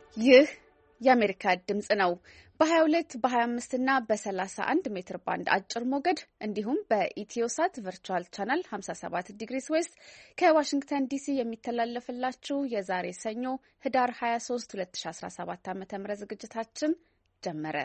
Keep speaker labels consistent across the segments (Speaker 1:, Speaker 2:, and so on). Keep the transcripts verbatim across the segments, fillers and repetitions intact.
Speaker 1: ይህ የአሜሪካ ድምጽ ነው። በ22 በ25 እና በ31 ሜትር ባንድ አጭር ሞገድ እንዲሁም በኢትዮሳት ቨርቹዋል ቻናል ሃምሳ ሰባት ዲግሪስ ዌስት ከዋሽንግተን ዲሲ የሚተላለፍላችሁ የዛሬ ሰኞ ህዳር ሃያ ሶስት ሁለት ሺ አስራ ሰባት ዓ.ም ዝግጅታችን ጀመረ።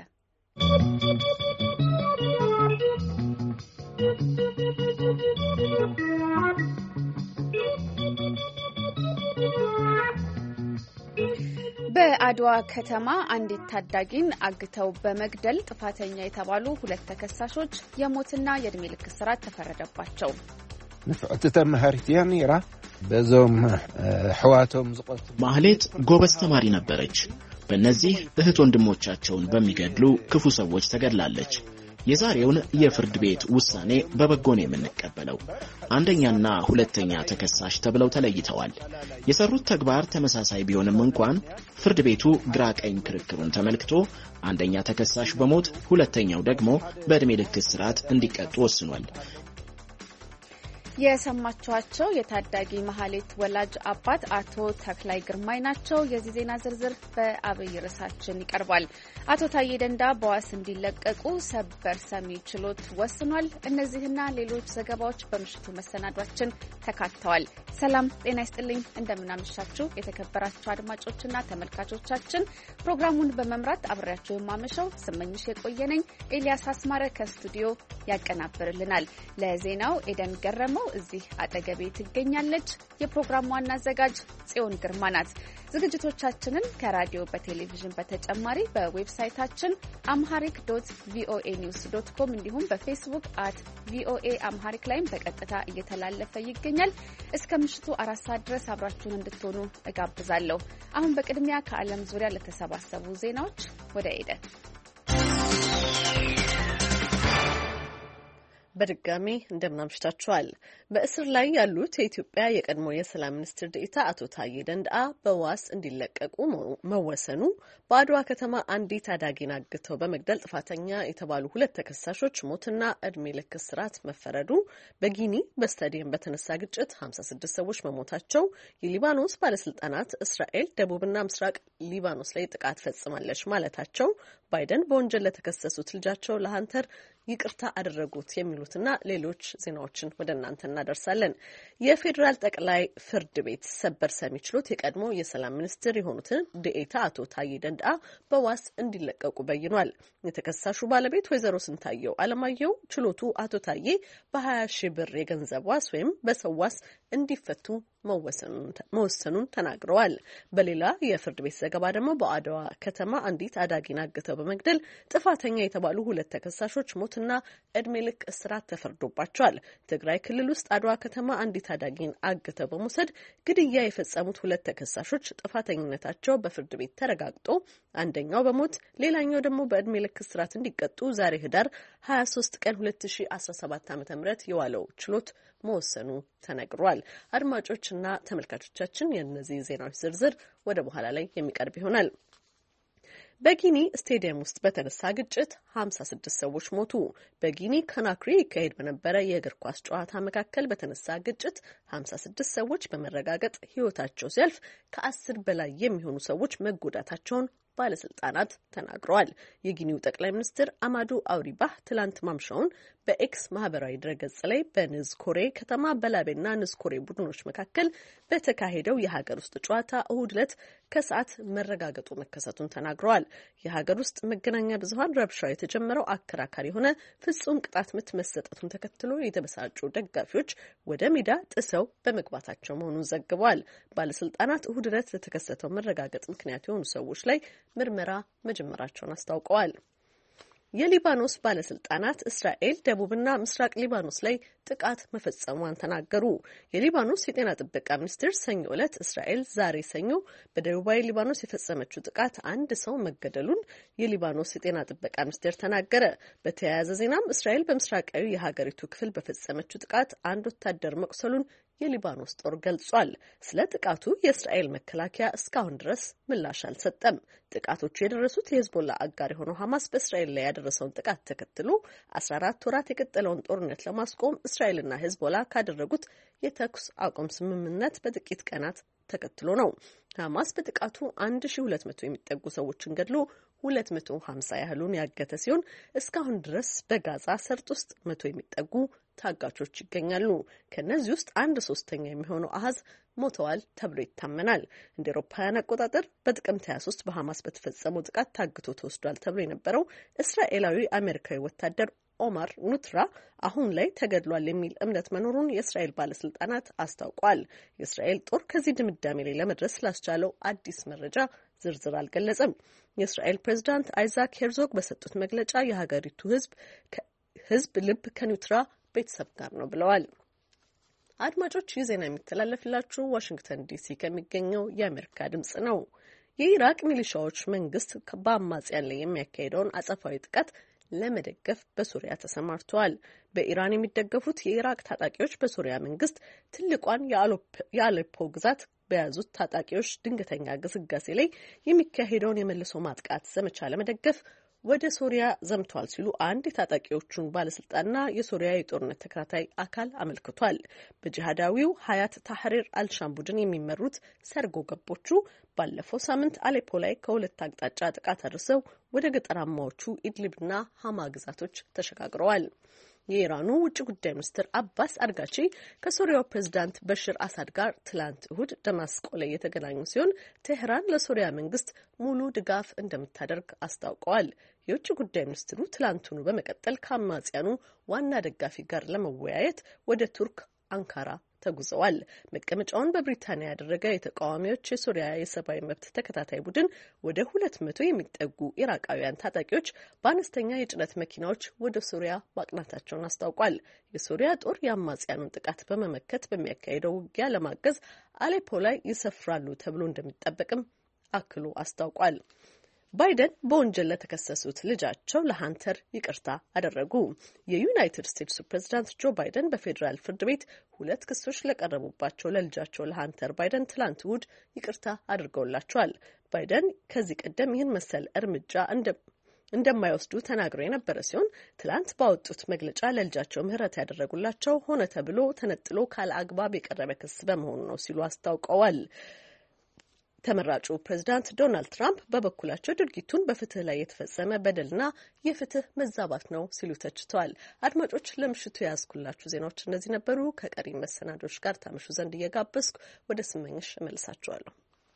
Speaker 1: በአድዋ ከተማ አንዲት ታዳጊን አግተው በመግደል ጥፋተኛ የተባሉ ሁለት ተከሳሾች የሞትና የእድሜ ልክ እስራት ተፈረደባቸው።
Speaker 2: ንፍዕቲ ተማሃሪት እያ ነይራ በዞም ሕዋቶም ዝቆት
Speaker 3: ማህሌት ጎበዝ ተማሪ ነበረች። በእነዚህ እህት ወንድሞቻቸውን በሚገድሉ ክፉ ሰዎች ተገድላለች። የዛሬውን የፍርድ ቤት ውሳኔ በበጎ ነው የምንቀበለው። አንደኛና ሁለተኛ ተከሳሽ ተብለው ተለይተዋል። የሰሩት ተግባር ተመሳሳይ ቢሆንም እንኳን ፍርድ ቤቱ ግራ ቀኝ ክርክሩን ተመልክቶ አንደኛ ተከሳሽ በሞት ሁለተኛው ደግሞ በእድሜ ልክ እስራት እንዲቀጡ ወስኗል።
Speaker 1: የሰማችኋቸው የታዳጊ መሐሌት ወላጅ አባት አቶ ተክላይ ግርማይ ናቸው። የዚህ ዜና ዝርዝር በአብይ ርዕሳችን ይቀርባል። አቶ ታዬ ደንዳ በዋስ እንዲለቀቁ ሰበር ሰሚ ችሎት ወስኗል። እነዚህና ሌሎች ዘገባዎች በምሽቱ መሰናዷችን ተካተዋል። ሰላም ጤና ይስጥልኝ። እንደምናመሻችሁ የተከበራችሁ አድማጮችና ተመልካቾቻችን፣ ፕሮግራሙን በመምራት አብሬያችሁ የማመሸው ስመኝሽ የቆየነኝ። ኤልያስ አስማረ ከስቱዲዮ ያቀናብርልናል። ለዜናው ኤደን ገረመው እዚህ አጠገቤ ትገኛለች። የፕሮግራሙ ዋና አዘጋጅ ጽዮን ግርማ ናት። ዝግጅቶቻችንን ከራዲዮ በቴሌቪዥን በተጨማሪ በዌብሳይታችን አምሃሪክ ዶት ቪኦኤ ኒውስ ዶት ኮም እንዲሁም በፌስቡክ አት ቪኦኤ አምሃሪክ ላይም በቀጥታ እየተላለፈ ይገኛል። እስከ ምሽቱ አራት ሰዓት ድረስ አብራችሁን እንድትሆኑ እጋብዛለሁ። አሁን በቅድሚያ ከዓለም ዙሪያ ለተሰባሰቡ ዜናዎች ወደ ኤደን።
Speaker 4: በድጋሚ እንደምናምሽታችኋል። በእስር ላይ ያሉት የኢትዮጵያ የቀድሞ የሰላም ሚኒስትር ዴኤታ አቶ ታዬ ደንደአ በዋስ እንዲለቀቁ መወሰኑ፣ በአድዋ ከተማ አንዲት ታዳጊን አግተው በመግደል ጥፋተኛ የተባሉ ሁለት ተከሳሾች ሞትና እድሜ ልክ እስራት መፈረዱ፣ በጊኒ በስታዲየም በተነሳ ግጭት ሀምሳ ስድስት ሰዎች መሞታቸው፣ የሊባኖስ ባለስልጣናት እስራኤል ደቡብና ምስራቅ ሊባኖስ ላይ ጥቃት ፈጽማለች ማለታቸው፣ ባይደን በወንጀል ለተከሰሱት ልጃቸው ለሀንተር ይቅርታ አደረጉት የሚሉትና ሌሎች ዜናዎችን ወደ እናንተ እናደርሳለን። የፌዴራል ጠቅላይ ፍርድ ቤት ሰበር ሰሚ ችሎት የቀድሞ የሰላም ሚኒስትር የሆኑትን ዴኤታ አቶ ታዬ ደንደአ በዋስ እንዲለቀቁ በይኗል። የተከሳሹ ባለቤት ወይዘሮ ስንታየው አለማየሁ ችሎቱ አቶ ታዬ በሀያ ሺህ ብር የገንዘብ ዋስ ወይም በሰው ዋስ እንዲፈቱ መወሰኑን ተናግረዋል። በሌላ የፍርድ ቤት ዘገባ ደግሞ በአድዋ ከተማ አንዲት አዳጊን አግተው በመግደል ጥፋተኛ የተባሉ ሁለት ተከሳሾች ሞትና እድሜ ልክ እስራት ተፈርዶባቸዋል። ትግራይ ክልል ውስጥ አድዋ ከተማ አንዲት አዳጊን አግተው በመውሰድ ግድያ የፈጸሙት ሁለት ተከሳሾች ጥፋተኝነታቸው በፍርድ ቤት ተረጋግጦ አንደኛው በሞት ሌላኛው ደግሞ በእድሜ ልክ እስራት እንዲቀጡ ዛሬ ህዳር ሃያ ሶስት ቀን ሁለት ሺ አስራ ሰባት ዓ.ም የዋለው ችሎት መወሰኑ ተነግሯል። አድማጮችና ተመልካቾቻችን የእነዚህ ዜናዎች ዝርዝር ወደ በኋላ ላይ የሚቀርብ ይሆናል። በጊኒ ስቴዲየም ውስጥ በተነሳ ግጭት ሀምሳ ስድስት ሰዎች ሞቱ። በጊኒ ኮናክሪ ይካሄድ በነበረ የእግር ኳስ ጨዋታ መካከል በተነሳ ግጭት ሀምሳ ስድስት ሰዎች በመረጋገጥ ህይወታቸው ሲያልፍ ከአስር በላይ የሚሆኑ ሰዎች መጎዳታቸውን ባለስልጣናት ተናግረዋል። የጊኒው ጠቅላይ ሚኒስትር አማዱ አውሪባህ ትላንት ማምሻውን በኤክስ ማህበራዊ ድረገጽ ላይ በንዝኮሬ ከተማ በላቤና ንዝኮሬ ቡድኖች መካከል በተካሄደው የሀገር ውስጥ ጨዋታ እሁድ ዕለት ከሰዓት መረጋገጡ መከሰቱን ተናግረዋል። የሀገር ውስጥ መገናኛ ብዙኃን ረብሻው የተጀመረው አከራካሪ የሆነ ፍጹም ቅጣት ምት መሰጠቱን ተከትሎ የተበሳጩ ደጋፊዎች ወደ ሜዳ ጥሰው በመግባታቸው መሆኑን ዘግበዋል። ባለስልጣናት እሁድ ዕለት ለተከሰተው መረጋገጥ ምክንያት የሆኑ ሰዎች ላይ ምርመራ መጀመራቸውን አስታውቀዋል። የሊባኖስ ባለስልጣናት እስራኤል ደቡብና ምስራቅ ሊባኖስ ላይ ጥቃት መፈጸሟን ተናገሩ። የሊባኖስ የጤና ጥበቃ ሚኒስቴር ሰኞ ዕለት እስራኤል ዛሬ ሰኞ በደቡባዊ ሊባኖስ የፈጸመችው ጥቃት አንድ ሰው መገደሉን የሊባኖስ የጤና ጥበቃ ሚኒስቴር ተናገረ። በተያያዘ ዜናም እስራኤል በምስራቃዊ የሀገሪቱ ክፍል በፈጸመችው ጥቃት አንድ ወታደር መቁሰሉን የሊባኖስ ጦር ገልጿል። ስለ ጥቃቱ የእስራኤል መከላከያ እስካሁን ድረስ ምላሽ አልሰጠም። ጥቃቶቹ የደረሱት የሂዝቦላ አጋር የሆነው ሐማስ በእስራኤል ላይ ያደረሰውን ጥቃት ተከትሎ አስራ አራት ወራት የቀጠለውን ጦርነት ለማስቆም እስራኤልና ሂዝቦላ ካደረጉት የተኩስ አቁም ስምምነት በጥቂት ቀናት ተከትሎ ነው። ሐማስ በጥቃቱ አንድ ሺህ ሁለት መቶ የሚጠጉ ሰዎችን ገድሎ ሁለት መቶ ሀምሳ ያህሉን ያገተ ሲሆን እስካሁን ድረስ በጋዛ ሰርጥ ውስጥ መቶ የሚጠጉ ታጋቾች ይገኛሉ። ከነዚህ ውስጥ አንድ ሶስተኛ የሚሆነው አሃዝ ሞተዋል ተብሎ ይታመናል። እንደ አውሮፓውያን አቆጣጠር በጥቅምት ሃያ ሶስት በሐማስ በተፈጸመው ጥቃት ታግቶ ተወስዷል ተብሎ የነበረው እስራኤላዊ አሜሪካዊ ወታደር ኦማር ኑትራ አሁን ላይ ተገድሏል የሚል እምነት መኖሩን የእስራኤል ባለስልጣናት አስታውቋል። የእስራኤል ጦር ከዚህ ድምዳሜ ላይ ለመድረስ ስላስቻለው አዲስ መረጃ ዝርዝር አልገለጸም። የእስራኤል ፕሬዝዳንት አይዛክ ሄርዞግ በሰጡት መግለጫ የሀገሪቱ ህዝብ ህዝብ ልብ ከኑትራ ቤተሰብ ጋር ነው ብለዋል። አድማጮች ይህ ዜና የሚተላለፍላችሁ ዋሽንግተን ዲሲ ከሚገኘው የአሜሪካ ድምጽ ነው። የኢራቅ ሚሊሻዎች መንግስት በአማጽያን ላይ የሚያካሂደውን አጸፋዊ ጥቃት ለመደገፍ በሱሪያ ተሰማርተዋል። በኢራን የሚደገፉት የኢራቅ ታጣቂዎች በሱሪያ መንግስት ትልቋን የአሌፖ ግዛት በያዙት ታጣቂዎች ድንገተኛ ግስጋሴ ላይ የሚካሄደውን የመልሶ ማጥቃት ዘመቻ ለመደገፍ ወደ ሶሪያ ዘምተዋል ሲሉ አንድ የታጣቂዎቹን ባለስልጣንና የሶሪያ የጦርነት ተከታታይ አካል አመልክቷል። በጂሃዳዊው ሀያት ታህሪር አልሻም ቡድን የሚመሩት ሰርጎ ገቦቹ ባለፈው ሳምንት አሌፖ ላይ ከሁለት አቅጣጫ ጥቃት አድርሰው ወደ ገጠራማዎቹ ኢድሊብና ሀማ ግዛቶች ተሸጋግረዋል። የኢራኑ ውጭ ጉዳይ ሚኒስትር አባስ አርጋቺ ከሶሪያው ፕሬዝዳንት በሽር አሳድ ጋር ትላንት እሁድ ደማስቆ ላይ የተገናኙ ሲሆን ቴህራን ለሶሪያ መንግስት ሙሉ ድጋፍ እንደምታደርግ አስታውቀዋል። የውጭ ጉዳይ ሚኒስትሩ ትላንቱኑ በመቀጠል ከአማጽያኑ ዋና ደጋፊ ጋር ለመወያየት ወደ ቱርክ አንካራ ተጉዘዋል። መቀመጫውን በብሪታንያ ያደረገ የተቃዋሚዎች የሶሪያ የሰብአዊ መብት ተከታታይ ቡድን ወደ ሁለት መቶ የሚጠጉ ኢራቃውያን ታጣቂዎች በአነስተኛ የጭነት መኪናዎች ወደ ሶሪያ ማቅናታቸውን አስታውቋል። የሶሪያ ጦር የአማጽያኑን ጥቃት በመመከት በሚያካሄደው ውጊያ ለማገዝ አሌፖ ላይ ይሰፍራሉ ተብሎ እንደሚጠበቅም አክሎ አስታውቋል። ባይደን በወንጀል ለተከሰሱት ልጃቸው ለሃንተር ይቅርታ አደረጉ። የዩናይትድ ስቴትስ ፕሬዝዳንት ጆ ባይደን በፌዴራል ፍርድ ቤት ሁለት ክሶች ለቀረቡባቸው ለልጃቸው ለሃንተር ባይደን ትላንት እሁድ ይቅርታ አድርገውላቸዋል። ባይደን ከዚህ ቀደም ይህን መሰል እርምጃ እንደ እንደማይወስዱ ተናግረው የነበረ ሲሆን ትላንት ባወጡት መግለጫ ለልጃቸው ምህረት ያደረጉላቸው ሆነ ተብሎ ተነጥሎ ካለ አግባብ የቀረበ ክስ በመሆኑ ነው ሲሉ አስታውቀዋል። ተመራጩ ፕሬዝዳንት ዶናልድ ትራምፕ በበኩላቸው ድርጊቱን በፍትህ ላይ የተፈጸመ በደልና የፍትህ መዛባት ነው ሲሉ ተችተዋል። አድማጮች ለምሽቱ የያዝኩላችሁ ዜናዎች እነዚህ ነበሩ። ከቀሪ መሰናዶች ጋር ታመሹ ዘንድ እየጋበዝኩ ወደ ስመኝሽ እመልሳችኋለሁ።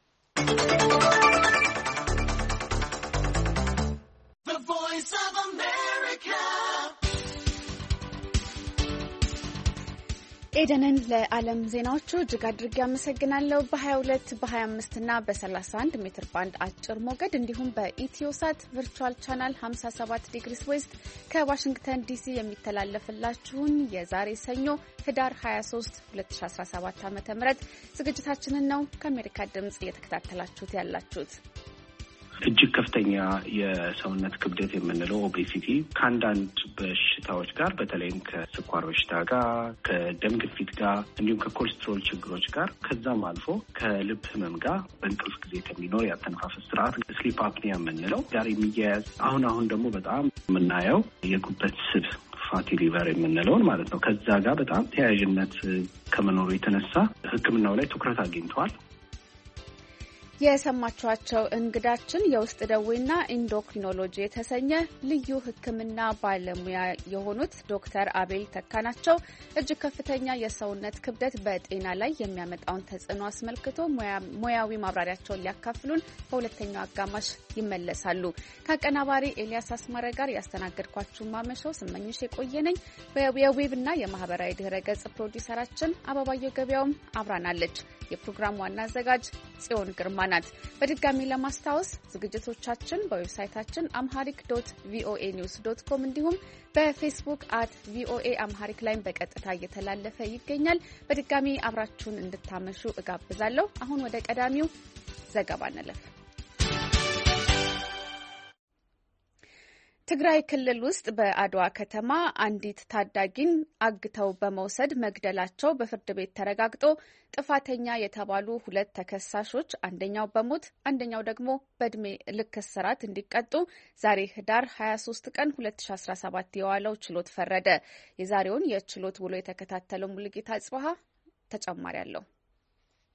Speaker 1: ኤደንን ለዓለም ዜናዎቹ እጅግ አድርጌ አመሰግናለሁ። በሀያ ሁለት በሀያ አምስት እና በሰላሳ አንድ ሜትር ባንድ አጭር ሞገድ እንዲሁም በኢትዮሳት ቨርቹዋል ቻናል ሀምሳ ሰባት ዲግሪስ ዌስት ከዋሽንግተን ዲሲ የሚተላለፍላችሁን የዛሬ ሰኞ ህዳር ሀያ ሶስት ሁለት ሺ አስራ ሰባት ዓ.ም ዝግጅታችንን ነው ከአሜሪካ ድምጽ እየተከታተላችሁት ያላችሁት።
Speaker 5: እጅግ ከፍተኛ የሰውነት ክብደት የምንለው ኦቤሲቲ ከአንዳንድ በሽታዎች ጋር በተለይም ከስኳር በሽታ ጋር፣ ከደም ግፊት ጋር እንዲሁም ከኮሌስትሮል ችግሮች ጋር ከዛም አልፎ ከልብ ህመም ጋር በእንቅልፍ ጊዜ ከሚኖር የአተነፋፈስ ስርዓት ስሊፕ አፕኒያ የምንለው ጋር የሚያያዝ አሁን አሁን ደግሞ በጣም የምናየው የጉበት ስብ ፋቲ ሊቨር የምንለውን ማለት ነው። ከዛ ጋር በጣም ተያያዥነት ከመኖሩ የተነሳ ሕክምናው ላይ ትኩረት አግኝተዋል።
Speaker 1: የሰማችኋቸው እንግዳችን የውስጥ ደዌና ኢንዶክሪኖሎጂ የተሰኘ ልዩ ሕክምና ባለሙያ የሆኑት ዶክተር አቤል ተካ ናቸው። እጅግ ከፍተኛ የሰውነት ክብደት በጤና ላይ የሚያመጣውን ተጽዕኖ አስመልክቶ ሙያዊ ማብራሪያቸውን ሊያካፍሉን በሁለተኛው አጋማሽ ይመለሳሉ። ከአቀናባሪ ኤልያስ አስማረ ጋር ያስተናገድኳችሁ ማመሻው ስመኝሽ የቆየነኝ። የዌብና የማህበራዊ ድህረ ገጽ ፕሮዲውሰራችን አበባየሁ ገበያውም አብራናለች። የፕሮግራሙ ዋና አዘጋጅ ጽዮን ግርማ ናት። በድጋሚ ለማስታወስ ዝግጅቶቻችን በዌብሳይታችን አምሃሪክ ዶት ቪኦኤ ኒውስ ዶት ኮም እንዲሁም በፌስቡክ አት ቪኦኤ አምሃሪክ ላይ በቀጥታ እየተላለፈ ይገኛል። በድጋሚ አብራችሁን እንድታመሹ እጋብዛለሁ። አሁን ወደ ቀዳሚው ዘገባ እንለፍ። ትግራይ ክልል ውስጥ በአድዋ ከተማ አንዲት ታዳጊን አግተው በመውሰድ መግደላቸው በፍርድ ቤት ተረጋግጦ ጥፋተኛ የተባሉ ሁለት ተከሳሾች አንደኛው በሞት አንደኛው ደግሞ በእድሜ ልክ እስራት እንዲቀጡ ዛሬ ህዳር ሀያ ሶስት ቀን ሁለት ሺ አስራ ሰባት የዋለው ችሎት ፈረደ። የዛሬውን የችሎት ውሎ የተከታተለው ሙሉጌታ ጽባሃ ተጨማሪ አለው።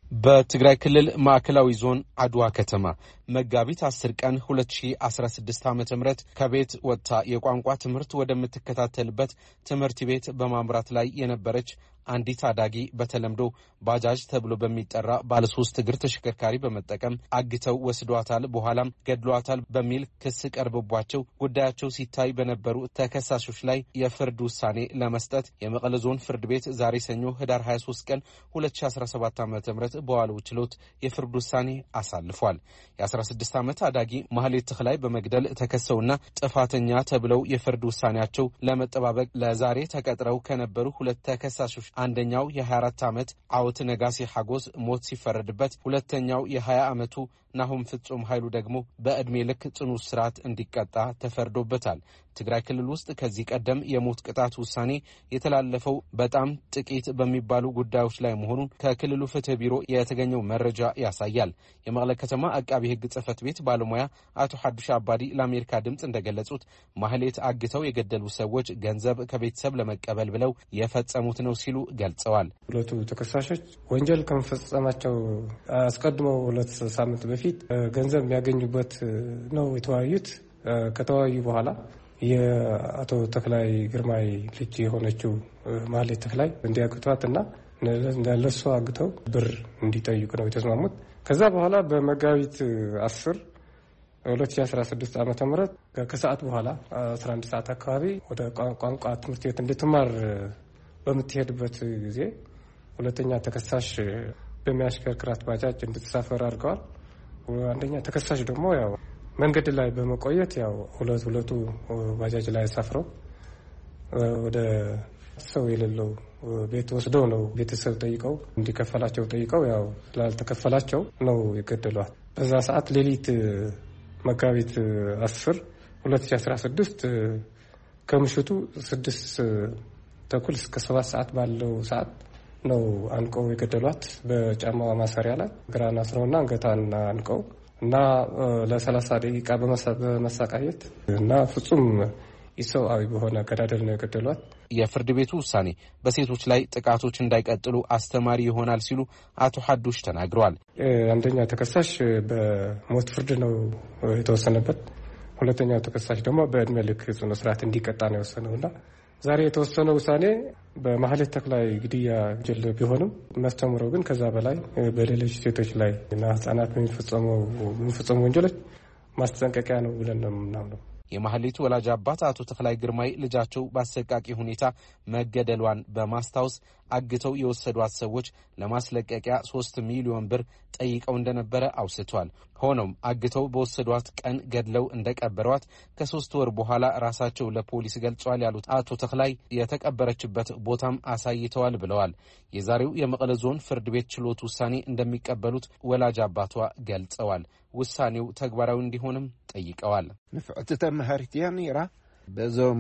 Speaker 6: በትግራይ ክልል ማዕከላዊ ዞን አድዋ ከተማ መጋቢት አስር ቀን ሁለት ሺህ አስራ ስድስት ዓመተ ምህረት ከቤት ወጥታ የቋንቋ ትምህርት ወደምትከታተልበት ትምህርት ቤት በማምራት ላይ የነበረች አንዲት አዳጊ በተለምዶ ባጃጅ ተብሎ በሚጠራ ባለ ሶስት እግር ተሽከርካሪ በመጠቀም አግተው ወስዷታል፣ በኋላም ገድሏታል በሚል ክስ ቀርቦባቸው ጉዳያቸው ሲታይ በነበሩ ተከሳሾች ላይ የፍርድ ውሳኔ ለመስጠት የመቀለ ዞን ፍርድ ቤት ዛሬ ሰኞ ህዳር ሃያ ሶስት ቀን ሁለት ሺህ አስራ ሰባት ዓመተ ምህረት በዋለው ችሎት የፍርድ ውሳኔ አሳልፏል። የአስራ ስድስት ዓመት አዳጊ ማህሌት ተክላይ በመግደል ተከሰውና ጥፋተኛ ተብለው የፍርድ ውሳኔያቸው ለመጠባበቅ ለዛሬ ተቀጥረው ከነበሩ ሁለት ተከሳሾች አንደኛው የ24 ዓመት አውት ነጋሲ ሐጎስ ሞት ሲፈረድበት፣ ሁለተኛው የ20 ዓመቱ ናሁም ፍጹም ኃይሉ ደግሞ በእድሜ ልክ ጽኑ እስራት እንዲቀጣ ተፈርዶበታል። ትግራይ ክልል ውስጥ ከዚህ ቀደም የሞት ቅጣት ውሳኔ የተላለፈው በጣም ጥቂት በሚባሉ ጉዳዮች ላይ መሆኑን ከክልሉ ፍትህ ቢሮ የተገኘው መረጃ ያሳያል። የመቀለ ከተማ አቃቢ ህግ ጽህፈት ቤት ባለሙያ አቶ ሐዱሽ አባዲ ለአሜሪካ ድምጽ እንደገለጹት ማህሌት አግተው የገደሉ ሰዎች ገንዘብ ከቤተሰብ ለመቀበል ብለው የፈጸሙት ነው ሲሉ ገልጸዋል።
Speaker 7: ሁለቱ ተከሳሾች ወንጀል ከመፈጸማቸው አስቀድመው ሁለት ሳምንት በፊት ገንዘብ የሚያገኙበት ነው የተወያዩት። ከተወያዩ በኋላ የአቶ ተክላይ ግርማይ ልጅ የሆነችው ማህሌት ተክላይ እንዲያግቷትና ለሷ አግተው ብር እንዲጠይቁ ነው የተስማሙት። ከዛ በኋላ በመጋቢት አስር ሁለት ሺህ አስራ ስድስት ዓመተ ምህረት ከሰዓት በኋላ አስራ አንድ ሰዓት አካባቢ ወደ ቋንቋ ትምህርት ቤት እንድትማር በምትሄድበት ጊዜ ሁለተኛ ተከሳሽ በሚያሽከርክራት ባጃጅ እንድትሳፈር አድርገዋል። አንደኛ ተከሳሽ ደግሞ ያው መንገድ ላይ በመቆየት ያው ሁለት ሁለቱ ባጃጅ ላይ ሳፍረው ወደ ሰው የሌለው ቤት ወስደው ነው ቤተሰብ ጠይቀው እንዲከፈላቸው ጠይቀው ያው ስላልተከፈላቸው ነው የገደሏት። በዛ ሰዓት ሌሊት መጋቢት አስር ሁለት ሺህ አስራ ስድስት ከምሽቱ ስድስት ተኩል እስከ ሰባት ሰዓት ባለው ሰዓት ነው አንቀው የገደሏት። በጫማዋ ማሰሪያ ላይ ግራና አስረውና አንገቷን አንቀው እና ለሰላሳ ደቂቃ በመሳቃየት እና ፍጹም ኢሰብአዊ በሆነ አገዳደል ነው የገደሏት።
Speaker 6: የፍርድ ቤቱ ውሳኔ በሴቶች ላይ ጥቃቶች እንዳይቀጥሉ አስተማሪ ይሆናል ሲሉ አቶ ሐዱሽ ተናግረዋል።
Speaker 7: አንደኛ ተከሳሽ በሞት ፍርድ ነው የተወሰነበት። ሁለተኛው ተከሳሽ ደግሞ በእድሜ ልክ ጽኑ እስራት እንዲቀጣ ነው የወሰነውና ዛሬ የተወሰነው ውሳኔ በማህሌት ተክላይ ግድያ ወንጀል ቢሆንም የሚያስተምረው ግን ከዛ በላይ በሌሎች ሴቶች ላይ እና ህጻናት በሚፈጸሙ ወንጀሎች ማስጠንቀቂያ ነው ብለን ነው የምናምነው።
Speaker 6: የማህሌት ወላጅ አባት አቶ ተክላይ ግርማይ ልጃቸው በአሰቃቂ ሁኔታ መገደሏን በማስታወስ አግተው የወሰዷት ሰዎች ለማስለቀቂያ ሶስት ሚሊዮን ብር ጠይቀው እንደነበረ አውስቷል። ሆኖም አግተው በወሰዷት ቀን ገድለው እንደቀበሯት ከሶስት ወር በኋላ ራሳቸው ለፖሊስ ገልጸዋል ያሉት አቶ ተክላይ የተቀበረችበት ቦታም አሳይተዋል ብለዋል። የዛሬው የመቀለ ዞን ፍርድ ቤት ችሎት ውሳኔ እንደሚቀበሉት ወላጅ አባቷ ገልጸዋል። ውሳኔው ተግባራዊ እንዲሆንም ጠይቀዋል።
Speaker 2: ንፍዕቲ ተማሃሪት ያ ነይራ በዞም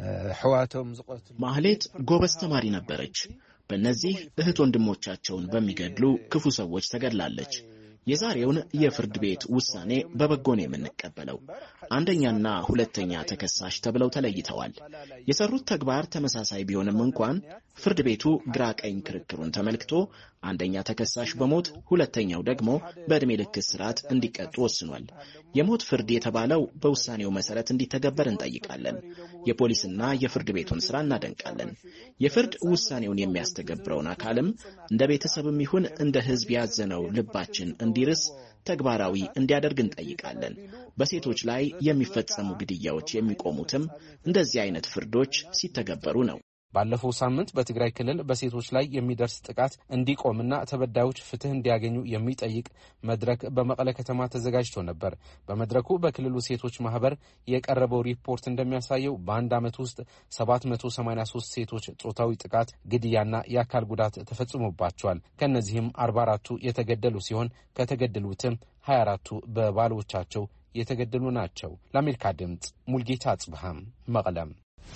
Speaker 2: ሕዋቶም ዝቆት
Speaker 3: ማህሌት ጎበዝ ተማሪ ነበረች። በእነዚህ እህት ወንድሞቻቸውን በሚገድሉ ክፉ ሰዎች ተገድላለች። የዛሬውን የፍርድ ቤት ውሳኔ በበጎ ነው የምንቀበለው። አንደኛና ሁለተኛ ተከሳሽ ተብለው ተለይተዋል። የሰሩት ተግባር ተመሳሳይ ቢሆንም እንኳን ፍርድ ቤቱ ግራ ቀኝ ክርክሩን ተመልክቶ አንደኛ ተከሳሽ በሞት ሁለተኛው ደግሞ በእድሜ ልክ እስራት እንዲቀጡ ወስኗል። የሞት ፍርድ የተባለው በውሳኔው መሰረት እንዲተገበር እንጠይቃለን። የፖሊስና የፍርድ ቤቱን ስራ እናደንቃለን። የፍርድ ውሳኔውን የሚያስተገብረውን አካልም እንደ ቤተሰብም ይሁን እንደ ሕዝብ ያዘነው ልባችን እንዲርስ ተግባራዊ እንዲያደርግ እንጠይቃለን። በሴቶች ላይ የሚፈጸሙ ግድያዎች የሚቆሙትም እንደዚህ አይነት ፍርዶች ሲተገበሩ ነው።
Speaker 6: ባለፈው ሳምንት በትግራይ ክልል በሴቶች ላይ የሚደርስ ጥቃት እንዲቆምና ተበዳዮች ፍትህ እንዲያገኙ የሚጠይቅ መድረክ በመቀለ ከተማ ተዘጋጅቶ ነበር። በመድረኩ በክልሉ ሴቶች ማህበር የቀረበው ሪፖርት እንደሚያሳየው በአንድ ዓመት ውስጥ ሰባት መቶ ሰማንያ ሶስት ሴቶች ጾታዊ ጥቃት፣ ግድያና የአካል ጉዳት ተፈጽሞባቸዋል። ከነዚህም አርባ አራቱ የተገደሉ ሲሆን ከተገደሉትም ሀያ አራቱ በባሎቻቸው የተገደሉ ናቸው። ለአሜሪካ ድምጽ ሙልጌታ አጽብሃም መቀለም።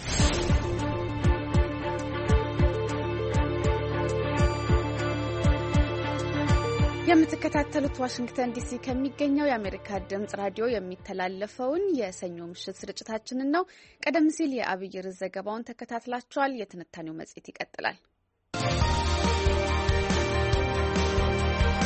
Speaker 1: የምትከታተሉት ዋሽንግተን ዲሲ ከሚገኘው የአሜሪካ ድምጽ ራዲዮ የሚተላለፈውን የሰኞ ምሽት ስርጭታችንን ነው። ቀደም ሲል የአብይ ርዕስ ዘገባውን ተከታትላችኋል። የትንታኔው መጽሔት ይቀጥላል።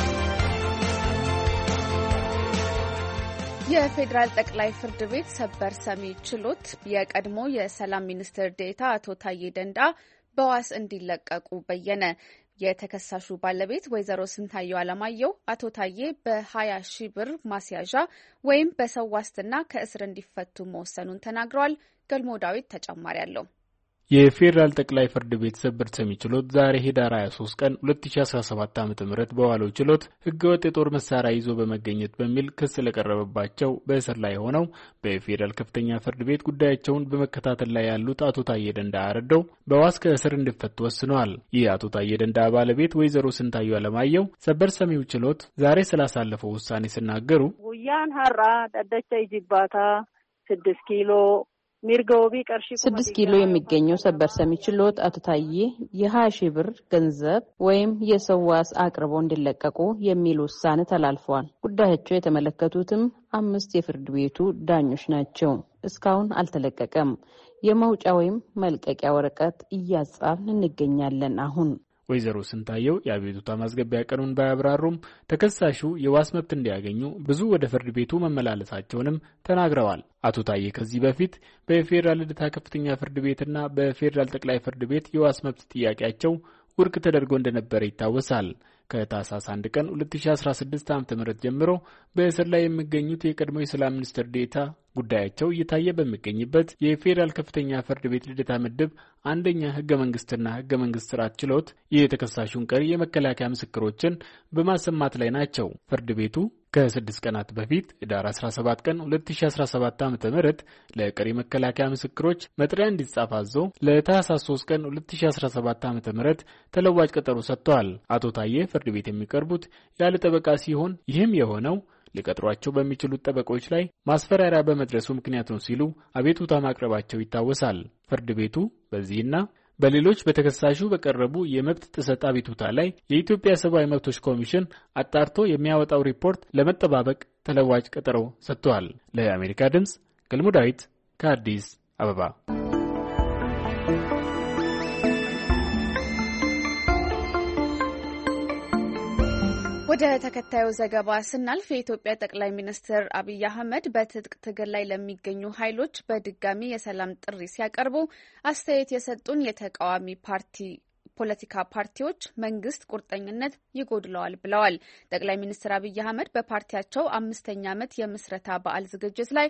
Speaker 1: የፌዴራል ጠቅላይ ፍርድ ቤት ሰበር ሰሚ ችሎት የቀድሞ የሰላም ሚኒስትር ዴኤታ አቶ ታዬ ደንደአ በዋስ እንዲለቀቁ በየነ። የተከሳሹ ባለቤት ወይዘሮ ስንታየው አለማየሁ አቶ ታዬ በሀያ ሺህ ብር ማስያዣ ወይም በሰው ዋስትና ከእስር እንዲፈቱ መወሰኑን ተናግረዋል። ገልሞ ዳዊት ተጨማሪ አለው።
Speaker 8: የፌዴራል ጠቅላይ ፍርድ ቤት ሰበር ሰሚ ችሎት ዛሬ ኅዳር ሃያ ሶስት ቀን ሁለት ሺህ አስራ ሰባት ዓ.ም በዋለው ችሎት ህገወጥ የጦር መሳሪያ ይዞ በመገኘት በሚል ክስ ለቀረበባቸው በእስር ላይ ሆነው በፌዴራል ከፍተኛ ፍርድ ቤት ጉዳያቸውን በመከታተል ላይ ያሉት አቶ ታዬ ደንደአ አረደው በዋስ ከእስር እንዲፈቱ ወስነዋል። ይህ አቶ ታዬ ደንደአ ባለቤት ወይዘሮ ስንታየው አለማየሁ ሰበር ሰሚው ችሎት ዛሬ ስላሳለፈው ውሳኔ ሲናገሩ
Speaker 9: ጉያን ሀራ ደደቻ ይጅባታ ስድስት ኪሎ
Speaker 10: ስድስት ኪሎ የሚገኘው ሰበር ሰሚ ችሎት አቶ ታዬ የሀያ ሺህ ብር ገንዘብ ወይም የሰው ዋስ አቅርቦ እንዲለቀቁ የሚል ውሳኔ ተላልፏል። ጉዳያቸው የተመለከቱትም አምስት የፍርድ ቤቱ ዳኞች ናቸው። እስካሁን አልተለቀቀም። የመውጫ ወይም መልቀቂያ ወረቀት እያጻፍን እንገኛለን። አሁን
Speaker 8: ወይዘሮ ስንታየው የአቤቱታ ማስገቢያ ቀኑን ባያብራሩም ተከሳሹ የዋስ መብት እንዲያገኙ ብዙ ወደ ፍርድ ቤቱ መመላለሳቸውንም ተናግረዋል። አቶ ታዬ ከዚህ በፊት በፌዴራል ልደታ ከፍተኛ ፍርድ ቤትና በፌዴራል ጠቅላይ ፍርድ ቤት የዋስ መብት ጥያቄያቸው ውድቅ ተደርጎ እንደነበረ ይታወሳል። ከታህሳስ አንድ ቀን ሁለት ሺህ አስራ ስድስት ዓ.ም ጀምሮ በእስር ላይ የሚገኙት የቀድሞ የሰላም ሚኒስትር ዴኤታ ጉዳያቸው እየታየ በሚገኝበት የፌዴራል ከፍተኛ ፍርድ ቤት ልደታ ምድብ አንደኛ ህገ መንግስትና ህገ መንግስት ስርዓት ችሎት የተከሳሹን ቀሪ የመከላከያ ምስክሮችን በማሰማት ላይ ናቸው። ፍርድ ቤቱ ከስድስት ቀናት በፊት ኅዳር አስራ ሰባት ቀን ሁለት ሺህ አስራ ሰባት ዓ.ም ለቀሪ መከላከያ ምስክሮች መጥሪያ እንዲጻፍ አዞ ለታህሳስ ሶስት ቀን ሁለት ሺህ አስራ ሰባት ዓ.ም ተለዋጭ ቀጠሮ ሰጥቷል። አቶ ታዬ ፍርድ ቤት የሚቀርቡት ያለ ጠበቃ ሲሆን ይህም የሆነው ሊቀጥሯቸው በሚችሉት ጠበቆች ላይ ማስፈራሪያ በመድረሱ ምክንያት ነው ሲሉ አቤቱታ ማቅረባቸው ይታወሳል። ፍርድ ቤቱ በዚህና በሌሎች በተከሳሹ በቀረቡ የመብት ጥሰት አቤቱታ ላይ የኢትዮጵያ ሰብአዊ መብቶች ኮሚሽን አጣርቶ የሚያወጣው ሪፖርት ለመጠባበቅ ተለዋጭ ቀጠሮ ሰጥቷል። ለአሜሪካ ድምጽ ገልሞ ዳዊት ከአዲስ አበባ።
Speaker 1: ወደ ተከታዩ ዘገባ ስናልፍ የኢትዮጵያ ጠቅላይ ሚኒስትር አብይ አህመድ በትጥቅ ትግል ላይ ለሚገኙ ኃይሎች በድጋሚ የሰላም ጥሪ ሲያቀርቡ አስተያየት የሰጡን የተቃዋሚ ፓርቲ ፖለቲካ ፓርቲዎች መንግስት ቁርጠኝነት ይጎድለዋል ብለዋል። ጠቅላይ ሚኒስትር አብይ አህመድ በፓርቲያቸው አምስተኛ ዓመት የምስረታ በዓል ዝግጅት ላይ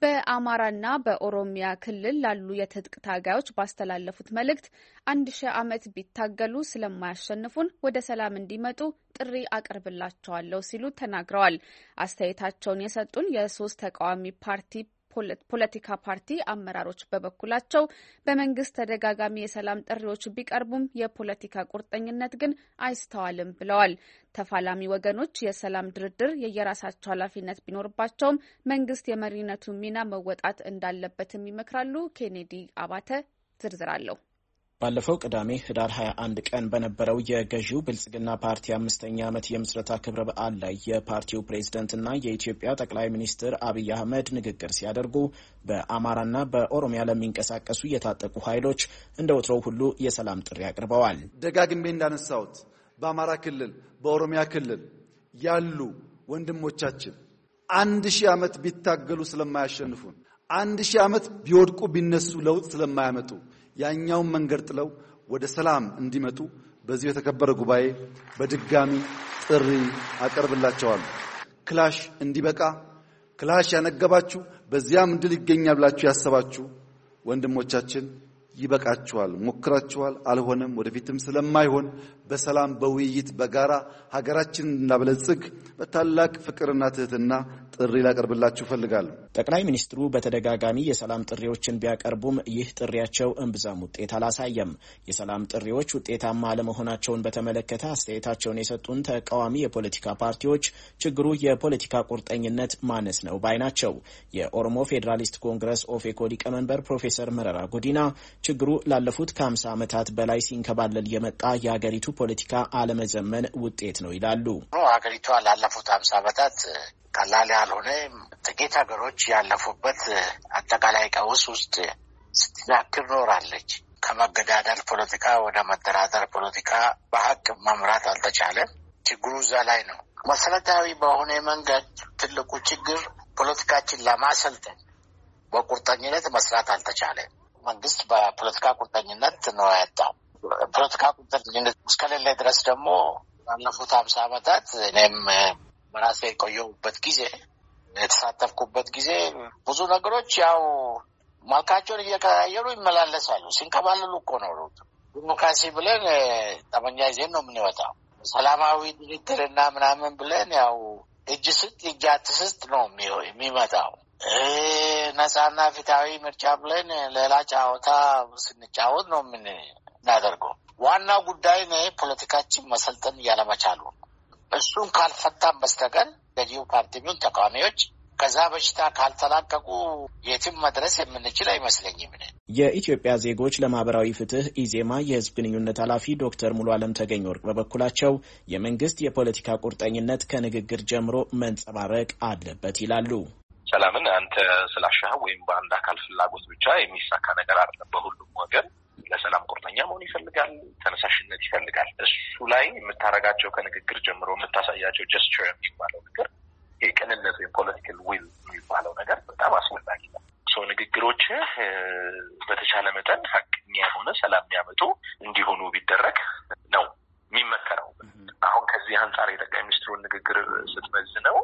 Speaker 1: በአማራና በኦሮሚያ ክልል ላሉ የትጥቅ ታጋዮች ባስተላለፉት መልእክት አንድ ሺህ ዓመት ቢታገሉ ስለማያሸንፉን ወደ ሰላም እንዲመጡ ጥሪ አቀርብላቸዋለሁ ሲሉ ተናግረዋል። አስተያየታቸውን የሰጡን የሶስት ተቃዋሚ ፓርቲ ፖለቲካ ፓርቲ አመራሮች በበኩላቸው በመንግስት ተደጋጋሚ የሰላም ጥሪዎች ቢቀርቡም የፖለቲካ ቁርጠኝነት ግን አይስተዋልም ብለዋል። ተፋላሚ ወገኖች የሰላም ድርድር የየራሳቸው ኃላፊነት ቢኖርባቸውም መንግስት የመሪነቱ ሚና መወጣት እንዳለበትም ይመክራሉ። ኬኔዲ አባተ ዝርዝር አለው።
Speaker 3: ባለፈው ቅዳሜ ኅዳር ሃያ አንድ ቀን በነበረው የገዢው ብልጽግና ፓርቲ አምስተኛ ዓመት የምስረታ ክብረ በዓል ላይ የፓርቲው ፕሬዝዳንትና የኢትዮጵያ ጠቅላይ ሚኒስትር አብይ አህመድ ንግግር ሲያደርጉ በአማራና በኦሮሚያ ለሚንቀሳቀሱ የታጠቁ ኃይሎች እንደ ወትሮው ሁሉ የሰላም ጥሪ አቅርበዋል።
Speaker 11: ደጋግሜ እንዳነሳሁት በአማራ ክልል፣ በኦሮሚያ ክልል ያሉ ወንድሞቻችን አንድ ሺህ ዓመት ቢታገሉ ስለማያሸንፉን፣ አንድ ሺህ ዓመት ቢወድቁ ቢነሱ ለውጥ ስለማያመጡ ያኛውን መንገድ ጥለው ወደ ሰላም እንዲመጡ በዚህ የተከበረ ጉባኤ በድጋሚ ጥሪ አቀርብላቸዋለሁ። ክላሽ እንዲበቃ ክላሽ ያነገባችሁ በዚያም ድል ይገኛል ብላችሁ ያሰባችሁ ወንድሞቻችን ይበቃችኋል። ሞክራችኋል፣ አልሆነም። ወደፊትም ስለማይሆን በሰላም በውይይት በጋራ ሀገራችንን እናበለጽግ በታላቅ ፍቅርና ትህትና ጥሪ ላቀርብላችሁ ፈልጋለሁ።
Speaker 3: ጠቅላይ ሚኒስትሩ በተደጋጋሚ የሰላም ጥሪዎችን ቢያቀርቡም ይህ ጥሪያቸው እምብዛም ውጤት አላሳየም። የሰላም ጥሪዎች ውጤታማ አለመሆናቸውን በተመለከተ አስተያየታቸውን የሰጡን ተቃዋሚ የፖለቲካ ፓርቲዎች ችግሩ የፖለቲካ ቁርጠኝነት ማነስ ነው ባይ ናቸው። የኦሮሞ ፌዴራሊስት ኮንግረስ ኦፌኮ ሊቀመንበር ፕሮፌሰር መረራ ጉዲና ችግሩ ላለፉት ከሀምሳ ዓመታት በላይ ሲንከባለል የመጣ የሀገሪቱ ፖለቲካ አለመዘመን ውጤት ነው ይላሉ።
Speaker 12: ሀገሪቷ ላለፉት ሀምሳ ዓመታት ቀላል ያልሆነ ጥቂት ሀገሮች ያለፉበት አጠቃላይ ቀውስ ውስጥ ስትዳክር ኖራለች። ከመገዳደል ፖለቲካ ወደ መደራደር ፖለቲካ በሀቅ መምራት አልተቻለም። ችግሩ እዛ ላይ ነው። መሰረታዊ በሆነ መንገድ ትልቁ ችግር ፖለቲካችን ለማሰልጠን በቁርጠኝነት መስራት አልተቻለም። መንግስት በፖለቲካ ቁርጠኝነት ነው ያጣው። ፖለቲካ ቁርጠኝነት እስከሌለ ድረስ ደግሞ ባለፉት ሀምሳ ዓመታት እኔም በራሴ የቆየሁበት ጊዜ የተሳተፍኩበት ጊዜ ብዙ ነገሮች ያው መልካቸውን እየቀያየሩ ይመላለሳሉ። ሲንከባለሉ እኮ ነው። ዲሞክራሲ ብለን ጠመንጃ ይዘን ነው የምንወጣው። ሰላማዊ ድርድርና ምናምን ብለን ያው እጅ ስጥ እጅ አትስጥ ነው የሚመጣው። ነጻና ፍትሃዊ ምርጫ ብለን ሌላ ጫወታ ስንጫወት ነው የምናደርገው። ዋናው ጉዳይ ነው ፖለቲካችን መሰልጠን ያለመቻሉ። እሱን ካልፈታን በስተቀር ገዢው ፓርቲውን ተቃዋሚዎች ከዛ በሽታ ካልተላቀቁ የትም መድረስ የምንችል አይመስለኝም።
Speaker 3: የኢትዮጵያ ዜጎች ለማህበራዊ ፍትህ ኢዜማ የህዝብ ግንኙነት ኃላፊ ዶክተር ሙሉ አለም ተገኝ ወርቅ በበኩላቸው የመንግስት የፖለቲካ ቁርጠኝነት ከንግግር ጀምሮ መንጸባረቅ አለበት ይላሉ።
Speaker 13: ሰላምን አንተ ስላሻህ ወይም በአንድ አካል ፍላጎት ብቻ የሚሳካ ነገር አይደለም። በሁሉም ወገን ለሰላም ቁርጠኛ መሆን ይፈልጋል፣ ተነሳሽነት ይፈልጋል። እሱ ላይ የምታረጋቸው ከንግግር ጀምሮ የምታሳያቸው ጀስቸር የሚባለው ነገር የቅንነት ወይም ፖለቲካል ዊል የሚባለው ነገር በጣም አስፈላጊ ነው። ሰው ንግግሮች በተቻለ መጠን ሀቀኛ የሆነ ሰላም የሚያመጡ እንዲሆኑ ቢደረግ ነው የሚመከረው። አሁን ከዚህ አንጻር የጠቅላይ ሚኒስትሩን ንግግር ስትመዝነው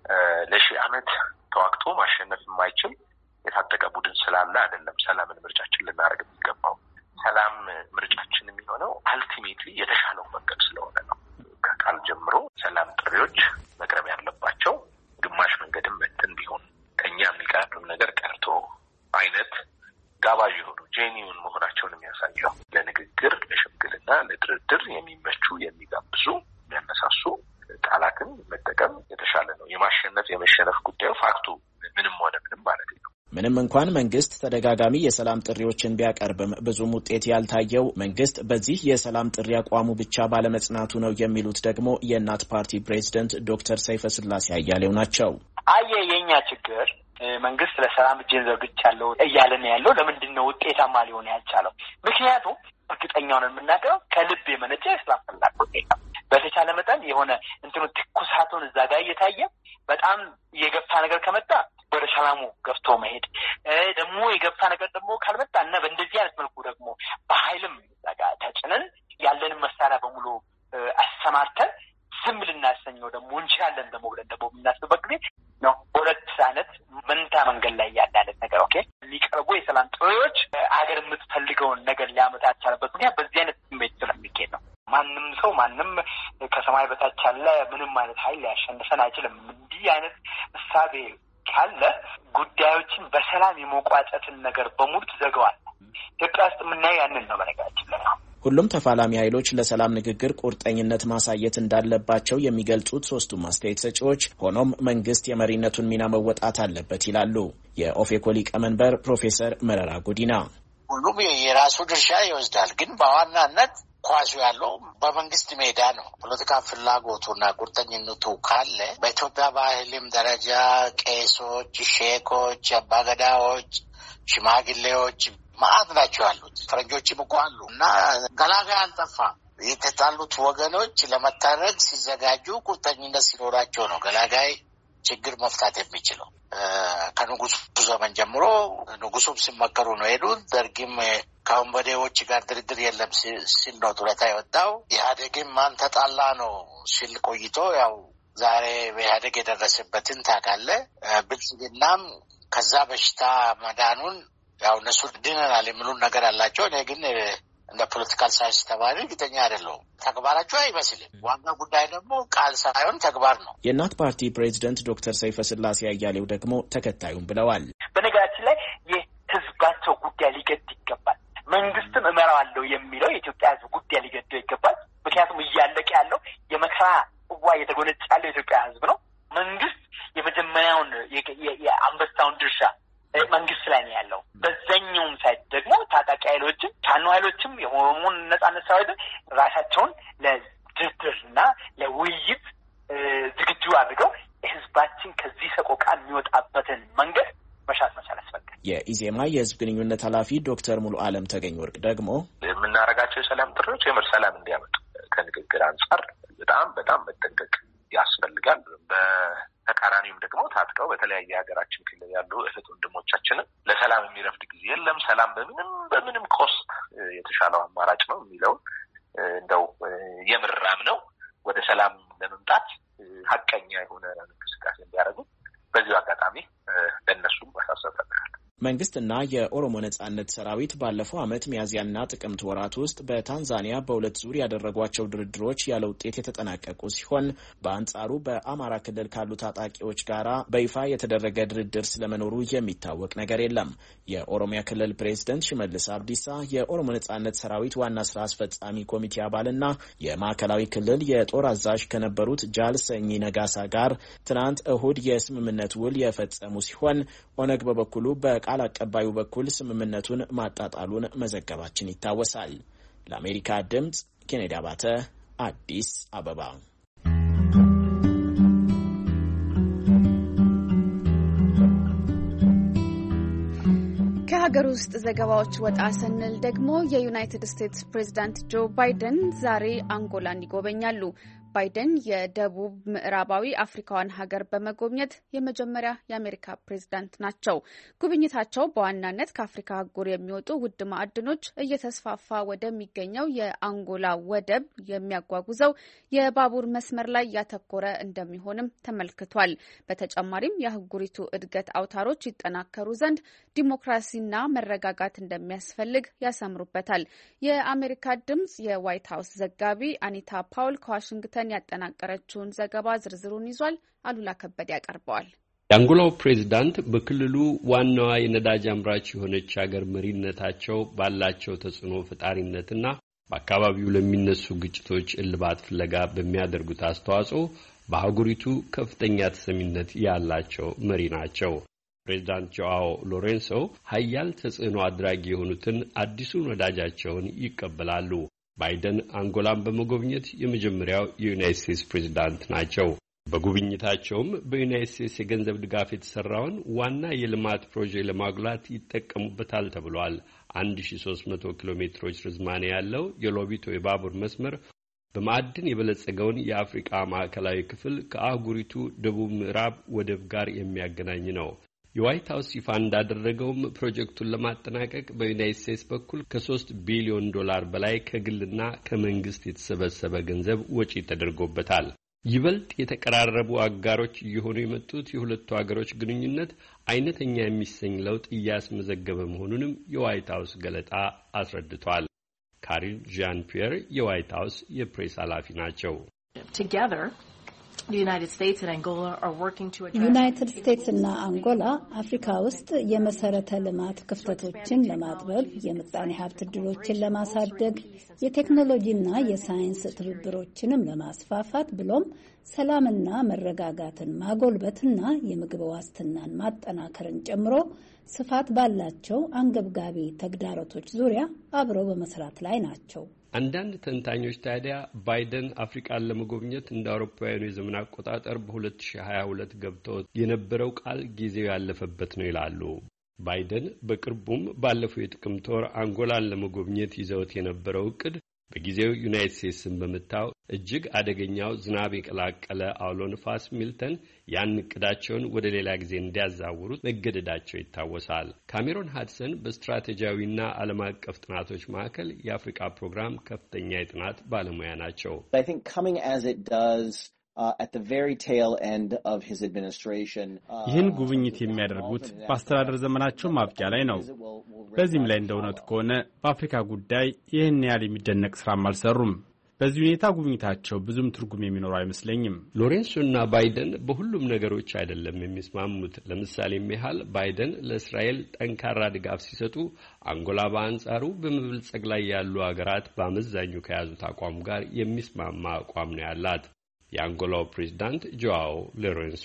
Speaker 13: ለሺህ ዓመት ተዋግቶ ማሸነፍ የማይችል የታጠቀ ቡድን ስላለ አይደለም ሰላምን ምርጫችን ልናደርግ የሚገባው። ሰላም ምርጫችን የሚሆነው አልቲሜትሊ የተሻለው መንገድ ስለሆነ ነው። ከቃል ጀምሮ ሰላም ጥሪዎች መቅረብ ያለባቸው ግማሽ መንገድም መጥተን ቢሆን ከኛ የሚቀርብም ነገር ቀርቶ አይነት ጋባዥ የሆኑ ጄኒውን መሆናቸውን የሚያሳየው ለንግግር፣ ለሽምግልና፣ ለድርድር የሚመቹ የሚጋብዙ የሚያነሳሱ ቃላትን መጠቀም የተሻለ ነው። የማሸነፍ የመሸነፍ ጉዳዩ ፋክቱ ምንም ሆነ ምንም ማለት ነው።
Speaker 3: ምንም እንኳን መንግስት ተደጋጋሚ የሰላም ጥሪዎችን ቢያቀርብም ብዙም ውጤት ያልታየው መንግስት በዚህ የሰላም ጥሪ አቋሙ ብቻ ባለመጽናቱ ነው የሚሉት ደግሞ የእናት ፓርቲ ፕሬዝዳንት ዶክተር ሰይፈ ስላሴ አያሌው ናቸው።
Speaker 14: አየ የኛ ችግር መንግስት ለሰላም እጄን ዘርግቻለሁ እያለ ነው ያለው። ለምንድን ነው ውጤታማ ሊሆን ያልቻለው? ምክንያቱም እርግጠኛው ነው የምናገረው ከልብ የመነጨ የሰላም ፍላጎት ነው። በተቻለ መጠን የሆነ እንትኑ ትኩሳቱን እዛ ጋር እየታየ በጣም የገፋ ነገር ከመጣ ወደ ሰላሙ ገፍቶ መሄድ ደግሞ የገፋ ነገር ደግሞ ካልመጣ እና በእንደዚህ አይነት መልኩ ደግሞ በኃይልም ዛጋ ተጭነን ያለንን መሳሪያ በሙሉ አሰማርተን ዝም ልናሰኘው ደግሞ እንችላለን ደግሞ ብለን ደግሞ የምናስብበት ጊዜ ነው። ሁለት አይነት መንታ መንገድ ላይ ያለ ነገር ኦኬ የሚቀርቡ የሰላም ጥሪዎች አገር የምትፈልገውን ነገር ሊያመጣ ያልቻለበት ምክንያት በዚህ አይነት ስሜት ስለሚካሄድ ነው። ማንም ሰው ማንም ከሰማይ በታች ያለ ምንም አይነት ኃይል ሊያሸንፈን አይችልም። እንዲህ አይነት እሳቤ ካለ ጉዳዮችን በሰላም የመቋጨትን ነገር በሙሉ ትዘጋዋል። ኢትዮጵያ ውስጥ የምናየው ያንን ነው። በነገራችን ላይ
Speaker 3: ሁሉም ተፋላሚ ኃይሎች ለሰላም ንግግር ቁርጠኝነት ማሳየት እንዳለባቸው የሚገልጹት ሶስቱም አስተያየት ሰጪዎች፣ ሆኖም መንግስት የመሪነቱን ሚና መወጣት አለበት ይላሉ። የኦፌኮ ሊቀመንበር ፕሮፌሰር መረራ ጉዲና
Speaker 12: ሁሉም የራሱ ድርሻ ይወስዳል፣ ግን በዋናነት ኳሱ ያለው በመንግስት ሜዳ ነው። ፖለቲካ ፍላጎቱና ቁርጠኝነቱ ካለ በኢትዮጵያ ባህልም ደረጃ ቄሶች፣ ሼኮች፣ አባገዳዎች፣ ሽማግሌዎች ማአት ናቸው ያሉት። ፈረንጆችም እኮ አሉ እና ገላጋይ አልጠፋም። የተጣሉት ወገኖች ለመታረቅ ሲዘጋጁ ቁርጠኝነት ሲኖራቸው ነው ገላጋይ ችግር መፍታት የሚችለው። ከንጉሱ ዘመን ጀምሮ ንጉሱም ሲመከሩ ነው ሄዱት። ደርግም ከወንበዴዎች ጋር ድርድር የለም ሲል ነው ጡረታ የወጣው። ኢህአዴግም ማን ተጣላ ነው ሲል ቆይቶ ያው ዛሬ በኢህአዴግ የደረሰበትን ታውቃለህ። ብልጽግናም ከዛ በሽታ መዳኑን ያው እነሱ ድነናል የሚሉን ነገር አላቸው። እኔ ግን እንደ ፖለቲካል ሳይንስ ተማሪ እርግጠኛ አይደለሁም። ተግባራቸው አይመስልም። ዋና ጉዳይ ደግሞ ቃል ሳይሆን ተግባር ነው።
Speaker 3: የእናት ፓርቲ ፕሬዝዳንት ዶክተር ሰይፈ ስላሴ አያሌው ደግሞ ተከታዩም ብለዋል።
Speaker 14: በነገራችን ላይ የህዝባቸው ጉዳይ ሊገድ ይገባል። መንግስትም እመራዋለሁ የሚለው የኢትዮጵያ ህዝብ ጉዳይ ሊገደው ይገባል። ምክንያቱም እያለቀ ያለው የመከራ ጽዋ እየተጎነጨ ያለው የኢትዮጵያ ህዝብ ነው። መንግስት የመጀመሪያውን የአንበሳውን ድርሻ መንግስት ላይ ነው ያለው። በዛኛውም ሳይድ ደግሞ ታጣቂ ኃይሎችም ፋኖ ኃይሎችም የኦሮሞን ነጻነት ሰራዊት ራሳቸውን ለድርድርና ለውይይት ዝግጁ አድርገው ህዝባችን ከዚህ ሰቆቃ የሚወጣበትን መንገድ መሻት መቻል ያስፈልጋል።
Speaker 3: የኢዜማ የህዝብ ግንኙነት ኃላፊ ዶክተር ሙሉ አለም ተገኝ ወርቅ ደግሞ
Speaker 13: የምናደርጋቸው የሰላም ጥሪዎች የምር ሰላም እንዲያመጡ ከንግግር አንጻር በጣም በጣም መጠንቀቅ ያስፈልጋል። በተቃራኒውም ደግሞ ታጥቀው በተለያየ ሀገራችን ክልል ያሉ እህት ወንድሞቻችን ለሰላም የሚረፍድ ጊዜ የለም፣ ሰላም በምንም በምንም ኮስት የተሻለው አማራጭ ነው የሚለው እንደው የምራም ነው ወደ ሰላም ለመምጣት ሀቀኛ የሆነ እንቅስቃሴ እንዲያደርጉ በዚህ አጋጣሚ ለነሱም ማሳሰብ ፈልጋለሁ።
Speaker 3: መንግስትና የኦሮሞ ነጻነት ሰራዊት ባለፈው ዓመት ሚያዝያና ጥቅምት ወራት ውስጥ በታንዛኒያ በሁለት ዙር ያደረጓቸው ድርድሮች ያለ ውጤት የተጠናቀቁ ሲሆን በአንጻሩ በአማራ ክልል ካሉ ታጣቂዎች ጋር በይፋ የተደረገ ድርድር ስለመኖሩ የሚታወቅ ነገር የለም። የኦሮሚያ ክልል ፕሬዝዳንት ሽመልስ አብዲሳ የኦሮሞ ነጻነት ሰራዊት ዋና ስራ አስፈጻሚ ኮሚቴ አባልና የማዕከላዊ ክልል የጦር አዛዥ ከነበሩት ጃል ሰኚ ነጋሳ ጋር ትናንት እሁድ የስምምነት ውል የፈጸሙ ሲሆን ኦነግ በበኩሉ በ ቃል አቀባዩ በኩል ስምምነቱን ማጣጣሉን መዘገባችን ይታወሳል። ለአሜሪካ ድምጽ ኬኔዲ አባተ አዲስ አበባ።
Speaker 1: ከሀገር ውስጥ ዘገባዎች ወጣ ስንል ደግሞ የዩናይትድ ስቴትስ ፕሬዝዳንት ጆ ባይደን ዛሬ አንጎላን ይጎበኛሉ። ባይደን የደቡብ ምዕራባዊ አፍሪካዋን ሀገር በመጎብኘት የመጀመሪያ የአሜሪካ ፕሬዝዳንት ናቸው። ጉብኝታቸው በዋናነት ከአፍሪካ አህጉር የሚወጡ ውድ ማዕድኖች እየተስፋፋ ወደሚገኘው የአንጎላ ወደብ የሚያጓጉዘው የባቡር መስመር ላይ ያተኮረ እንደሚሆንም ተመልክቷል። በተጨማሪም የአህጉሪቱ እድገት አውታሮች ይጠናከሩ ዘንድ ዲሞክራሲና መረጋጋት እንደሚያስፈልግ ያሰምሩበታል። የአሜሪካ ድምጽ የዋይት ሀውስ ዘጋቢ አኒታ ፓውል ከዋሽንግተን ያጠናቀረችውን ዘገባ ዝርዝሩን ይዟል። አሉላ ከበደ ያቀርበዋል።
Speaker 15: የአንጎላው ፕሬዝዳንት በክልሉ ዋናዋ የነዳጅ አምራች የሆነች ሀገር መሪነታቸው ባላቸው ተጽዕኖ ፈጣሪነትና በአካባቢው ለሚነሱ ግጭቶች እልባት ፍለጋ በሚያደርጉት አስተዋጽኦ በአህጉሪቱ ከፍተኛ ተሰሚነት ያላቸው መሪ ናቸው። ፕሬዝዳንት ጆአዎ ሎሬንሶ ሀያል ተጽዕኖ አድራጊ የሆኑትን አዲሱን ወዳጃቸውን ይቀበላሉ። ባይደን አንጎላን በመጎብኘት የመጀመሪያው የዩናይትድ ስቴትስ ፕሬዝዳንት ናቸው። በጉብኝታቸውም በዩናይትድ ስቴትስ የገንዘብ ድጋፍ የተሰራውን ዋና የልማት ፕሮጀክት ለማጉላት ይጠቀሙበታል ተብሏል። አንድ ሺህ ሶስት መቶ ኪሎ ሜትሮች ርዝማኔ ያለው የሎቢቶ የባቡር መስመር በማዕድን የበለጸገውን የአፍሪካ ማዕከላዊ ክፍል ከአህጉሪቱ ደቡብ ምዕራብ ወደብ ጋር የሚያገናኝ ነው። የዋይት ሀውስ ይፋ እንዳደረገውም ፕሮጀክቱን ለማጠናቀቅ በዩናይትድ ስቴትስ በኩል ከሶስት ቢሊዮን ዶላር በላይ ከግልና ከመንግስት የተሰበሰበ ገንዘብ ወጪ ተደርጎበታል። ይበልጥ የተቀራረቡ አጋሮች እየሆኑ የመጡት የሁለቱ ሀገሮች ግንኙነት አይነተኛ የሚሰኝ ለውጥ እያስመዘገበ መሆኑንም የዋይት ሀውስ ገለጣ አስረድቷል። ካሪን ዣን ፒየር የዋይት ሀውስ የፕሬስ ኃላፊ ናቸው።
Speaker 16: ዩናይትድ ስቴትስ እና አንጎላ አፍሪካ ውስጥ የመሰረተ ልማት ክፍተቶችን ለማጥበብ፣ የምጣኔ ሀብት ዕድሎችን ለማሳደግ፣ የቴክኖሎጂና የሳይንስ ትብብሮችንም ለማስፋፋት ብሎም ሰላምና መረጋጋትን ማጎልበትና የምግብ ዋስትናን ማጠናከርን ጨምሮ ስፋት ባላቸው አንገብጋቢ ተግዳሮቶች ዙሪያ አብረው በመስራት ላይ ናቸው።
Speaker 15: አንዳንድ ተንታኞች ታዲያ ባይደን አፍሪካን ለመጎብኘት እንደ አውሮፓውያኑ የዘመን አቆጣጠር በ2022 ገብተው የነበረው ቃል ጊዜው ያለፈበት ነው ይላሉ። ባይደን በቅርቡም ባለፈው የጥቅምት ወር አንጎላን ለመጎብኘት ይዘውት የነበረው እቅድ በጊዜው ዩናይትድ ስቴትስን በመታው እጅግ አደገኛው ዝናብ የቀላቀለ አውሎ ንፋስ ሚልተን ያን እቅዳቸውን ወደ ሌላ ጊዜ እንዲያዛውሩት መገደዳቸው ይታወሳል። ካሜሮን ሃድሰን በስትራቴጂያዊና ዓለም አቀፍ ጥናቶች ማዕከል የአፍሪካ ፕሮግራም ከፍተኛ የጥናት ባለሙያ ናቸው።
Speaker 17: ይህን ጉብኝት የሚያደርጉት በአስተዳደር ዘመናቸው ማብቂያ ላይ ነው። በዚህም ላይ እንደ እውነቱ ከሆነ በአፍሪካ ጉዳይ ይህን ያህል የሚደነቅ ስራም አልሰሩም። በዚህ ሁኔታ ጉብኝታቸው ብዙም ትርጉም የሚኖረው አይመስለኝም።
Speaker 15: ሎሬንሶና ባይደን በሁሉም ነገሮች አይደለም የሚስማሙት። ለምሳሌም ያህል ባይደን ለእስራኤል ጠንካራ ድጋፍ ሲሰጡ፣ አንጎላ በአንጻሩ በመበልጸግ ላይ ያሉ ሀገራት በአመዛኙ ከያዙት አቋም ጋር የሚስማማ አቋም ነው ያላት። የአንጎላው ፕሬዝዳንት ጆአዎ ሎሬንሶ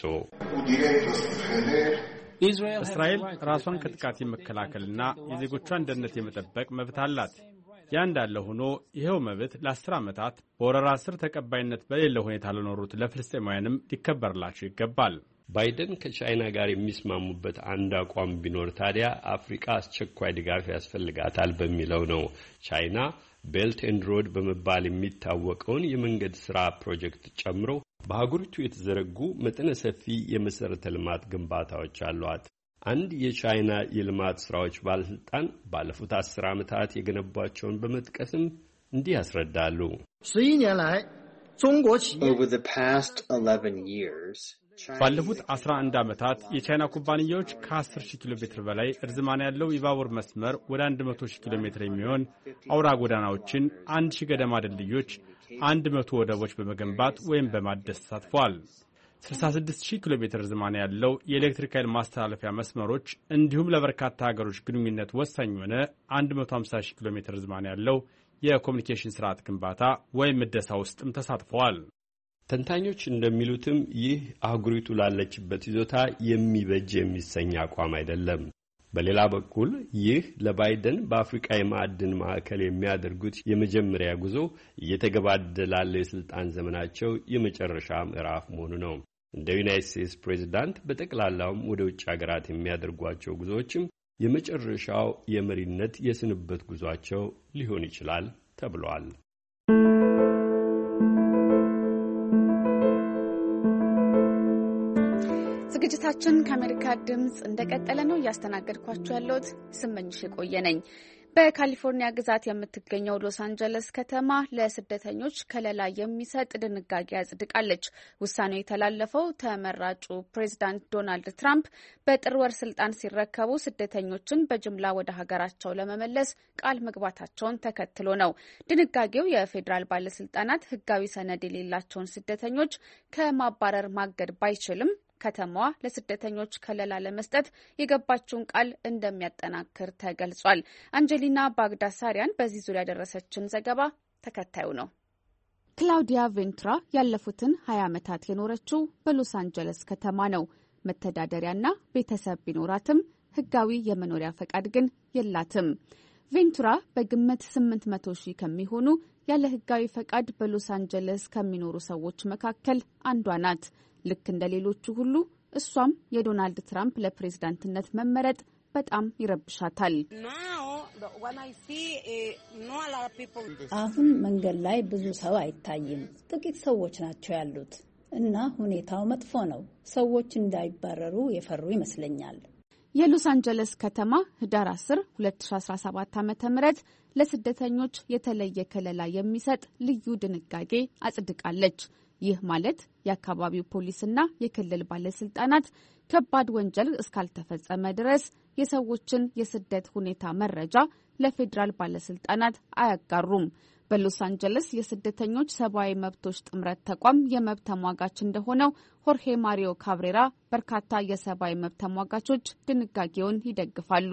Speaker 17: እስራኤል ራሷን ከጥቃት የመከላከልና የዜጎቿን ደህንነት የመጠበቅ መብት አላት። ያ እንዳለ ሆኖ ይኸው መብት ለአስር ዓመታት በወረራ ስር ተቀባይነት በሌለው ሁኔታ ለኖሩት ለፍልስጤማውያንም ሊከበርላቸው ይገባል።
Speaker 15: ባይደን ከቻይና ጋር የሚስማሙበት አንድ አቋም ቢኖር ታዲያ አፍሪካ አስቸኳይ ድጋፍ ያስፈልጋታል በሚለው ነው። ቻይና ቤልት ኤንድ ሮድ በመባል የሚታወቀውን የመንገድ ስራ ፕሮጀክት ጨምሮ በአህጉሪቱ የተዘረጉ መጠነ ሰፊ የመሰረተ ልማት ግንባታዎች አሏት። አንድ የቻይና የልማት ስራዎች ባለስልጣን ባለፉት አስር ዓመታት የገነቧቸውን በመጥቀስም እንዲህ ያስረዳሉ።
Speaker 17: ባለፉት አስራ አንድ ዓመታት የቻይና ኩባንያዎች ከአስር ሺህ ኪሎ ሜትር በላይ እርዝማን ያለው የባቡር መስመር ወደ አንድ መቶ ሺህ ኪሎ ሜትር የሚሆን አውራ ጎዳናዎችን፣ አንድ ሺህ ገደማ ድልድዮች፣ አንድ መቶ ወደቦች በመገንባት ወይም በማደስ ተሳትፈዋል። ስልሳ ስድስት ሺህ ኪሎ ሜትር ርዝማኔ ያለው የኤሌክትሪክ ኃይል ማስተላለፊያ መስመሮች እንዲሁም ለበርካታ ሀገሮች ግንኙነት ወሳኝ የሆነ አንድ መቶ ሃምሳ ሺህ ኪሎ ሜትር ርዝማኔ ያለው የኮሚኒኬሽን ስርዓት ግንባታ ወይም ምደሳ ውስጥም ተሳትፈዋል።
Speaker 15: ተንታኞች እንደሚሉትም ይህ አህጉሪቱ ላለችበት ይዞታ የሚበጅ የሚሰኝ አቋም አይደለም። በሌላ በኩል ይህ ለባይደን በአፍሪካ የማዕድን ማዕከል የሚያደርጉት የመጀመሪያ ጉዞ እየተገባደደ ላለው የስልጣን ዘመናቸው የመጨረሻ ምዕራፍ መሆኑ ነው። እንደ ዩናይትድ ስቴትስ ፕሬዝዳንት በጠቅላላውም ወደ ውጭ ሀገራት የሚያደርጓቸው ጉዞዎችም የመጨረሻው የመሪነት የስንበት ጉዟቸው ሊሆን ይችላል ተብሏል።
Speaker 1: ዝግጅታችን ከአሜሪካ ድምጽ እንደቀጠለ ነው። እያስተናገድኳችሁ ያለሁት ስመኝሽ የቆየ ነኝ። በካሊፎርኒያ ግዛት የምትገኘው ሎስ አንጀለስ ከተማ ለስደተኞች ከለላ የሚሰጥ ድንጋጌ አጽድቃለች። ውሳኔው የተላለፈው ተመራጩ ፕሬዚዳንት ዶናልድ ትራምፕ በጥር ወር ስልጣን ሲረከቡ ስደተኞችን በጅምላ ወደ ሀገራቸው ለመመለስ ቃል መግባታቸውን ተከትሎ ነው። ድንጋጌው የፌዴራል ባለስልጣናት ሕጋዊ ሰነድ የሌላቸውን ስደተኞች ከማባረር ማገድ ባይችልም ከተማዋ ለስደተኞች ከለላ ለመስጠት የገባችውን ቃል እንደሚያጠናክር ተገልጿል። አንጀሊና ባግዳሳሪያን በዚህ ዙሪያ ያደረሰችን ዘገባ ተከታዩ ነው። ክላውዲያ ቬንቱራ ያለፉትን ሀያ ዓመታት የኖረችው በሎስ አንጀለስ ከተማ ነው። መተዳደሪያና ቤተሰብ ቢኖራትም ሕጋዊ የመኖሪያ ፈቃድ ግን የላትም። ቬንቱራ በግምት ስምንት መቶ ሺህ ከሚሆኑ ያለ ሕጋዊ ፈቃድ በሎስ አንጀለስ ከሚኖሩ ሰዎች መካከል አንዷ ናት። ልክ እንደ ሌሎቹ ሁሉ እሷም የዶናልድ ትራምፕ ለፕሬዝዳንትነት መመረጥ በጣም ይረብሻታል።
Speaker 16: አሁን መንገድ ላይ ብዙ ሰው አይታይም። ጥቂት ሰዎች ናቸው ያሉት እና ሁኔታው መጥፎ ነው። ሰዎች እንዳይባረሩ የፈሩ ይመስለኛል።
Speaker 1: የሎስ አንጀለስ ከተማ ህዳር አስር ሁለት ሺ አስራ ሰባት ዓመተ ምህረት ለስደተኞች የተለየ ከለላ የሚሰጥ ልዩ ድንጋጌ አጽድቃለች። ይህ ማለት የአካባቢው ፖሊስና የክልል ባለስልጣናት ከባድ ወንጀል እስካልተፈጸመ ድረስ የሰዎችን የስደት ሁኔታ መረጃ ለፌዴራል ባለስልጣናት አያጋሩም። በሎስ አንጀለስ የስደተኞች ሰብአዊ መብቶች ጥምረት ተቋም የመብት ተሟጋች እንደሆነው ሆርሄ ማሪዮ ካብሬራ በርካታ የሰብአዊ መብት ተሟጋቾች ድንጋጌውን ይደግፋሉ።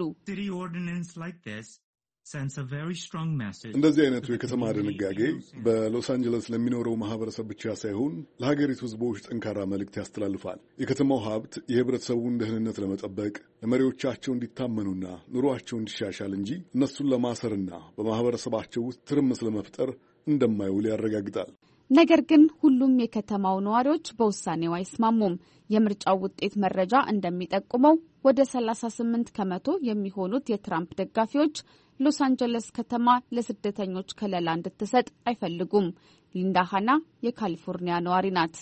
Speaker 18: እንደዚህ አይነቱ የከተማ ድንጋጌ በሎስ አንጀለስ ለሚኖረው ማህበረሰብ ብቻ ሳይሆን ለሀገሪቱ ሕዝቦች ጠንካራ መልእክት ያስተላልፋል። የከተማው ሀብት የህብረተሰቡን ደህንነት ለመጠበቅ ለመሪዎቻቸው እንዲታመኑና ኑሯቸው እንዲሻሻል እንጂ እነሱን ለማሰርና በማህበረሰባቸው ውስጥ ትርምስ ለመፍጠር እንደማይውል ያረጋግጣል።
Speaker 1: ነገር ግን ሁሉም የከተማው ነዋሪዎች በውሳኔው አይስማሙም። የምርጫው ውጤት መረጃ እንደሚጠቁመው ወደ ሰላሳ ስምንት ከመቶ የሚሆኑት የትራምፕ ደጋፊዎች ሎስ አንጀለስ ከተማ ለስደተኞች ከለላ እንድትሰጥ አይፈልጉም። ሊንዳ ሃና የካሊፎርኒያ ነዋሪ ናት።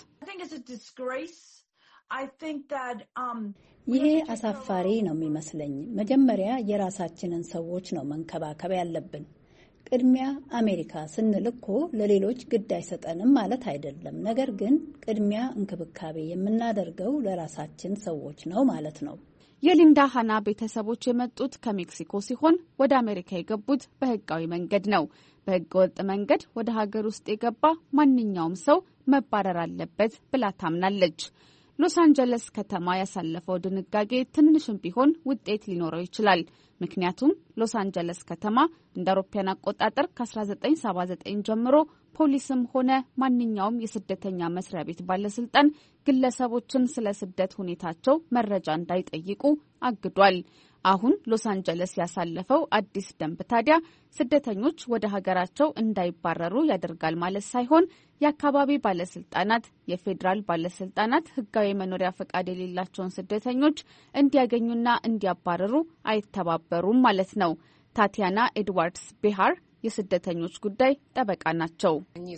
Speaker 16: ይሄ አሳፋሪ ነው የሚመስለኝ። መጀመሪያ የራሳችንን ሰዎች ነው መንከባከብ ያለብን። ቅድሚያ አሜሪካ ስንል እኮ ለሌሎች ግድ አይሰጠንም ማለት አይደለም። ነገር ግን ቅድሚያ እንክብካቤ የምናደርገው ለራሳችን ሰዎች ነው ማለት ነው።
Speaker 1: የሊንዳ ሃና ቤተሰቦች የመጡት ከሜክሲኮ ሲሆን ወደ አሜሪካ የገቡት በህጋዊ መንገድ ነው። በህገ ወጥ መንገድ ወደ ሀገር ውስጥ የገባ ማንኛውም ሰው መባረር አለበት ብላ ታምናለች። ሎስ አንጀለስ ከተማ ያሳለፈው ድንጋጌ ትንሽም ቢሆን ውጤት ሊኖረው ይችላል። ምክንያቱም ሎስ አንጀለስ ከተማ እንደ አውሮፓውያን አቆጣጠር ከአስራ ዘጠኝ ሰባ ዘጠኝ ጀምሮ ፖሊስም ሆነ ማንኛውም የስደተኛ መስሪያ ቤት ባለስልጣን ግለሰቦችን ስለ ስደት ሁኔታቸው መረጃ እንዳይጠይቁ አግዷል። አሁን ሎስ አንጀለስ ያሳለፈው አዲስ ደንብ ታዲያ ስደተኞች ወደ ሀገራቸው እንዳይባረሩ ያደርጋል ማለት ሳይሆን የአካባቢ ባለስልጣናት፣ የፌዴራል ባለስልጣናት ህጋዊ መኖሪያ ፈቃድ የሌላቸውን ስደተኞች እንዲያገኙና እንዲያባረሩ አይተባበሩም ማለት ነው። ታቲያና ኤድዋርድስ ቤሃር የስደተኞች ጉዳይ ጠበቃ ናቸው።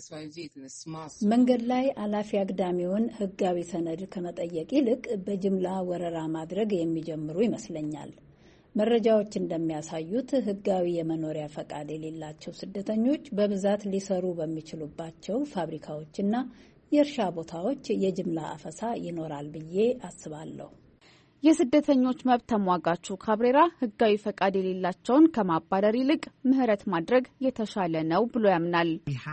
Speaker 16: መንገድ ላይ አላፊ አግዳሚውን ህጋዊ ሰነድ ከመጠየቅ ይልቅ በጅምላ ወረራ ማድረግ የሚጀምሩ ይመስለኛል። መረጃዎች እንደሚያሳዩት ህጋዊ የመኖሪያ ፈቃድ የሌላቸው ስደተኞች በብዛት ሊሰሩ በሚችሉባቸው ፋብሪካዎችና የእርሻ ቦታዎች የጅምላ አፈሳ ይኖራል ብዬ አስባለሁ።
Speaker 1: የስደተኞች መብት ተሟጋቹ ካብሬራ ህጋዊ ፈቃድ የሌላቸውን ከማባረር ይልቅ ምህረት ማድረግ የተሻለ ነው ብሎ ያምናል።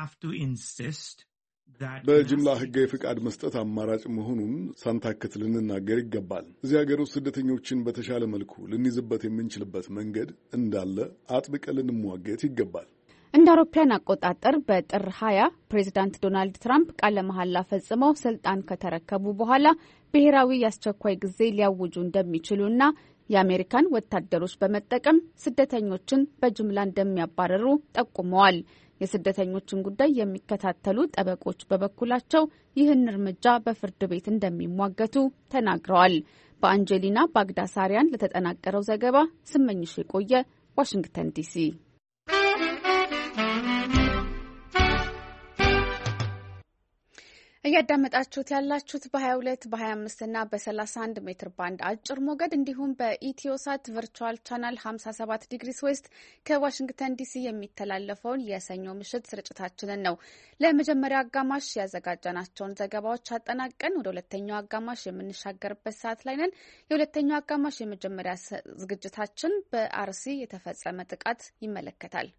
Speaker 18: በጅምላ ህጋዊ ፈቃድ መስጠት አማራጭ መሆኑን ሳንታክት ልንናገር ይገባል። እዚህ ሀገር ውስጥ ስደተኞችን በተሻለ መልኩ ልንይዝበት የምንችልበት መንገድ እንዳለ አጥብቀን ልንሟገት ይገባል።
Speaker 1: እንደ አውሮፓውያን አቆጣጠር በጥር ሀያ ፕሬዚዳንት ዶናልድ ትራምፕ ቃለ መሐላ ፈጽመው ስልጣን ከተረከቡ በኋላ ብሔራዊ የአስቸኳይ ጊዜ ሊያውጁ እንደሚችሉና የአሜሪካን ወታደሮች በመጠቀም ስደተኞችን በጅምላ እንደሚያባረሩ ጠቁመዋል። የስደተኞችን ጉዳይ የሚከታተሉ ጠበቆች በበኩላቸው ይህን እርምጃ በፍርድ ቤት እንደሚሟገቱ ተናግረዋል። በአንጀሊና ባግዳሳሪያን ለተጠናቀረው ዘገባ ስመኝሽ የቆየ ዋሽንግተን ዲሲ። እያዳመጣችሁት ያላችሁት በሀያ ሁለት በሀያ አምስት እና በሰላሳ አንድ ሜትር ባንድ አጭር ሞገድ እንዲሁም በኢትዮሳት ቨርቹዋል ቻናል ሀምሳ ሰባት ዲግሪስ ዌስት ከዋሽንግተን ዲሲ የሚተላለፈውን የሰኞ ምሽት ስርጭታችንን ነው። ለመጀመሪያው አጋማሽ ያዘጋጀናቸውን ዘገባዎች አጠናቀን ወደ ሁለተኛው አጋማሽ የምንሻገርበት ሰዓት ላይ ነን። የሁለተኛው አጋማሽ የመጀመሪያ ዝግጅታችን በአርሲ የተፈጸመ ጥቃት ይመለከታል።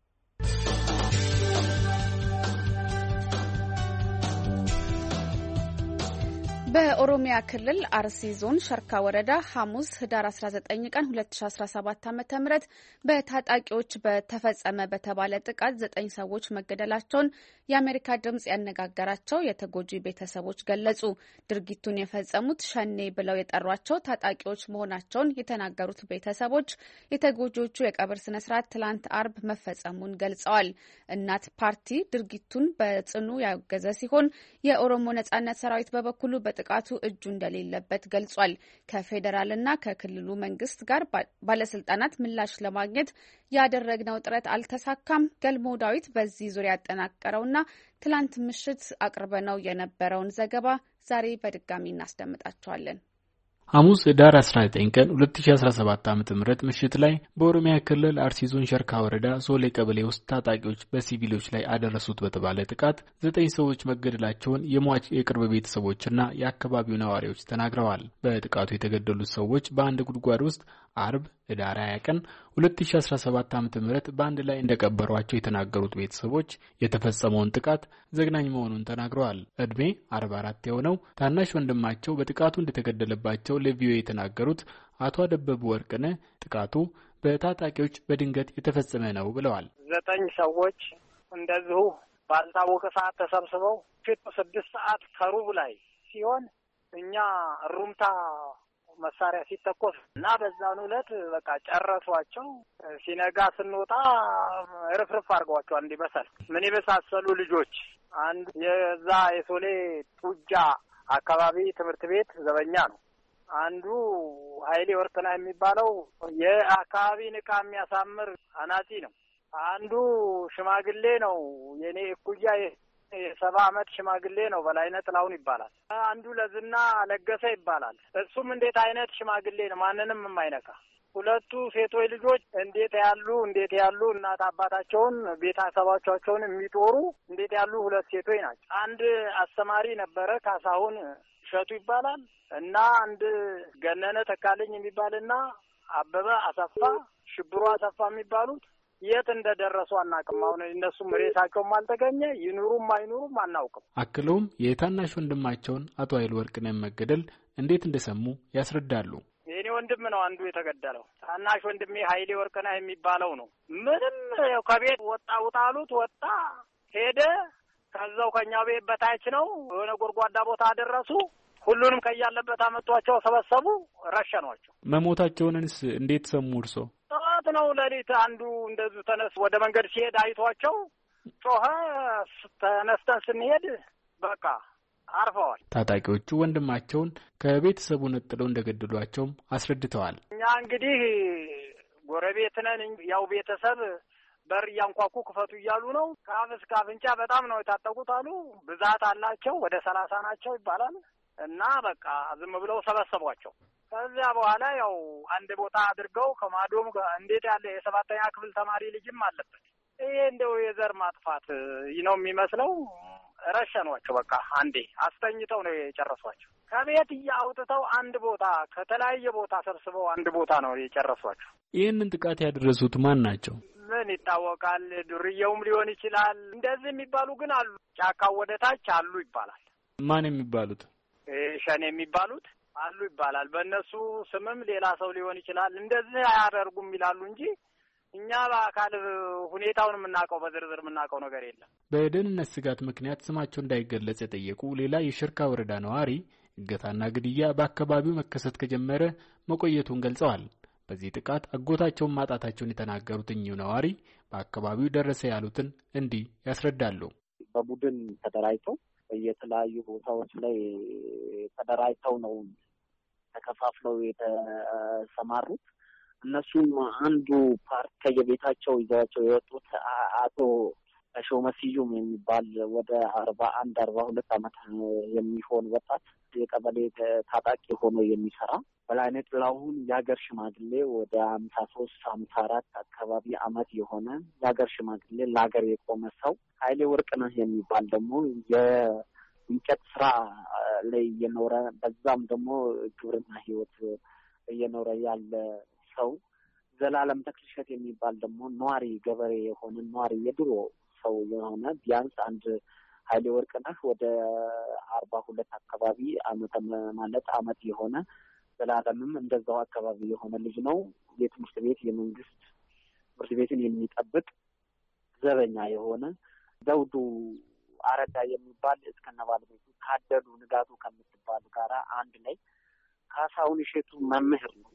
Speaker 1: በኦሮሚያ ክልል አርሲ ዞን ሸርካ ወረዳ ሐሙስ ህዳር አስራ ዘጠኝ ቀን ሁለት ሺ አስራ ሰባት ዓ.ም በታጣቂዎች በተፈጸመ በተባለ ጥቃት ዘጠኝ ሰዎች መገደላቸውን የአሜሪካ ድምጽ ያነጋገራቸው የተጎጂ ቤተሰቦች ገለጹ። ድርጊቱን የፈጸሙት ሸኔ ብለው የጠሯቸው ታጣቂዎች መሆናቸውን የተናገሩት ቤተሰቦች የተጎጂዎቹ የቀብር ስነ ስርዓት ትላንት አርብ መፈጸሙን ገልጸዋል። እናት ፓርቲ ድርጊቱን በጽኑ ያወገዘ ሲሆን የኦሮሞ ነጻነት ሰራዊት በበኩሉ ጥቃቱ እጁ እንደሌለበት ገልጿል። ከፌዴራልና ከክልሉ መንግስት ጋር ባለስልጣናት ምላሽ ለማግኘት ያደረግነው ጥረት አልተሳካም። ገልሞ ዳዊት በዚህ ዙሪያ ያጠናቀረውና ትላንት ምሽት አቅርበነው የነበረውን ዘገባ ዛሬ በድጋሚ እናስደምጣቸዋለን።
Speaker 8: ሐሙስ ህዳር አስራ ዘጠኝ ቀን ሁለት ሺ አስራ ሰባት ዓ.ም ምሽት ላይ በኦሮሚያ ክልል አርሲ ዞን ሸርካ ወረዳ ሶሌ ቀበሌ ውስጥ ታጣቂዎች በሲቪሎች ላይ አደረሱት በተባለ ጥቃት ዘጠኝ ሰዎች መገደላቸውን የሟች የቅርብ ቤተሰቦችና የአካባቢው ነዋሪዎች ተናግረዋል። በጥቃቱ የተገደሉት ሰዎች በአንድ ጉድጓድ ውስጥ አርብ ህዳር ሃያ ቀን ሁለት ሺ አስራ ሰባት ዓ.ም በአንድ ላይ እንደቀበሯቸው የተናገሩት ቤተሰቦች የተፈጸመውን ጥቃት ዘግናኝ መሆኑን ተናግረዋል። እድሜ አርባ አራት የሆነው ታናሽ ወንድማቸው በጥቃቱ እንደተገደለባቸው ለቪኦኤ የተናገሩት አቶ አደበቡ ወርቅነህ ጥቃቱ በታጣቂዎች በድንገት የተፈጸመ ነው ብለዋል።
Speaker 19: ዘጠኝ ሰዎች እንደዚሁ ባልታወቀ ሰዓት ተሰብስበው ፊት ስድስት ሰዓት ከሩብ ላይ ሲሆን እኛ ሩምታ መሳሪያ ሲተኮስ እና በዛን ዕለት በቃ ጨረሷቸው። ሲነጋ ስንወጣ ርፍርፍ አድርገዋቸዋል። እንዲበሰል ምን የመሳሰሉ ልጆች አንዱ የዛ የሶሌ ጡጃ አካባቢ ትምህርት ቤት ዘበኛ ነው። አንዱ ኃይሌ ወርቅና የሚባለው የአካባቢ ዕቃ የሚያሳምር አናጺ ነው። አንዱ ሽማግሌ ነው። የኔ እኩያ የሰባ አመት ሽማግሌ ነው። በላይነህ ጥላሁን ይባላል። አንዱ ለዝና ለገሰ ይባላል። እሱም እንዴት አይነት ሽማግሌ ነው፣ ማንንም የማይነካ። ሁለቱ ሴቶች ልጆች እንዴት ያሉ እንዴት ያሉ እናት አባታቸውን ቤተሰባቸውን የሚጦሩ እንዴት ያሉ ሁለት ሴቶች ናቸው። አንድ አስተማሪ ነበረ፣ ካሳሁን እሸቱ ይባላል እና አንድ ገነነ ተካልኝ የሚባልና አበበ አሰፋ ሽብሩ አሰፋ የሚባሉት የት እንደደረሱ አናውቅም። አሁን እነሱም ሬሳቸውም አልተገኘ፣ ይኑሩም አይኑሩም አናውቅም።
Speaker 8: አክለውም የታናሽ ወንድማቸውን አቶ ኃይል ወርቅነህ መገደል እንዴት እንደሰሙ ያስረዳሉ።
Speaker 19: የኔ ወንድም ነው አንዱ የተገደለው። ታናሽ ወንድሜ ኃይሌ ወርቅነህ የሚባለው ነው። ምንም ከቤት ወጣ ውጣ አሉት፣ ወጣ ሄደ። ከዛው ከኛ ቤት በታች ነው የሆነ ጎድጓዳ ቦታ አደረሱ። ሁሉንም ከያለበት አመጧቸው፣ ሰበሰቡ፣ ረሸኗቸው።
Speaker 8: መሞታቸውንስ እንዴት ሰሙ እርሶ?
Speaker 19: ጠዋት ነው ሌሊት። አንዱ እንደዚሁ ተነስ ወደ መንገድ ሲሄድ አይቷቸው ጮኸ። ተነስተን ስንሄድ በቃ አርፈዋል።
Speaker 8: ታጣቂዎቹ ወንድማቸውን ከቤተሰቡ ነጥለው እንደገደሏቸውም አስረድተዋል።
Speaker 19: እኛ እንግዲህ ጎረቤት ነን፣ ያው ቤተሰብ በር እያንኳኩ ክፈቱ እያሉ ነው። ከአፍ እስከ አፍንጫ በጣም ነው የታጠቁት አሉ። ብዛት አላቸው፣ ወደ ሰላሳ ናቸው ይባላል። እና በቃ ዝም ብለው ሰበሰቧቸው። ከዚያ በኋላ ያው አንድ ቦታ አድርገው ከማዶም እንዴት ያለ የሰባተኛ ክፍል ተማሪ ልጅም አለበት። ይሄ እንደው የዘር ማጥፋት ነው የሚመስለው። ረሸኗቸው። በቃ አንዴ አስተኝተው ነው የጨረሷቸው። ከቤት እያውጥተው አንድ ቦታ ከተለያየ ቦታ ሰብስበው አንድ ቦታ ነው የጨረሷቸው።
Speaker 8: ይህንን ጥቃት ያደረሱት ማን ናቸው?
Speaker 19: ምን ይታወቃል። ዱርዬውም ሊሆን ይችላል። እንደዚህ የሚባሉ ግን አሉ። ጫካው ወደ ታች አሉ ይባላል።
Speaker 8: ማን የሚባሉት?
Speaker 19: ሸኔ የሚባሉት አሉ ይባላል። በእነሱ ስምም ሌላ ሰው ሊሆን ይችላል። እንደዚህ አያደርጉም ይላሉ እንጂ እኛ በአካል ሁኔታውን የምናውቀው በዝርዝር የምናውቀው ነገር የለም።
Speaker 8: በደህንነት ስጋት ምክንያት ስማቸው እንዳይገለጽ የጠየቁ ሌላ የሽርካ ወረዳ ነዋሪ እገታና ግድያ በአካባቢው መከሰት ከጀመረ መቆየቱን ገልጸዋል። በዚህ ጥቃት አጎታቸውን ማጣታቸውን የተናገሩት እኚሁ ነዋሪ በአካባቢው ደረሰ ያሉትን እንዲህ ያስረዳሉ።
Speaker 20: በቡድን ተደራጅተው የተለያዩ ቦታዎች ላይ ተደራጅተው ነው ተከፋፍለው የተሰማሩት። እነሱም አንዱ ፓርት ከየቤታቸው ይዘዋቸው የወጡት አቶ ሾመ ስዩም የሚባል ወደ አርባ አንድ አርባ ሁለት ዓመት የሚሆን ወጣት የቀበሌ ታጣቂ ሆኖ የሚሰራ በላይነት ጥላሁን የሀገር ሽማግሌ ወደ ሀምሳ ሶስት ሀምሳ አራት አካባቢ አመት የሆነ የሀገር ሽማግሌ ለሀገር የቆመ ሰው ኃይሌ ወርቅነህ የሚባል ደግሞ የእንጨት ስራ ላይ እየኖረ በዛም ደግሞ ግብርና ህይወት እየኖረ ያለ ሰው ዘላለም ተክልሸት የሚባል ደግሞ ኗሪ ገበሬ የሆነ ኗሪ የድሮ ሰው የሆነ ቢያንስ አንድ ኃይሌ ወርቅነህ ወደ አርባ ሁለት አካባቢ አመት ማለት አመት የሆነ ዘላለምም እንደዛው አካባቢ የሆነ ልጅ ነው። የትምህርት ቤት የመንግስት ትምህርት ቤትን የሚጠብቅ ዘበኛ የሆነ ዘውዱ አረዳ የሚባል እስከነ ባለቤቱ ታደሉ ንጋቱ ከምትባሉ ጋራ አንድ ላይ ካሳሁን እሸቱ መምህር ነው።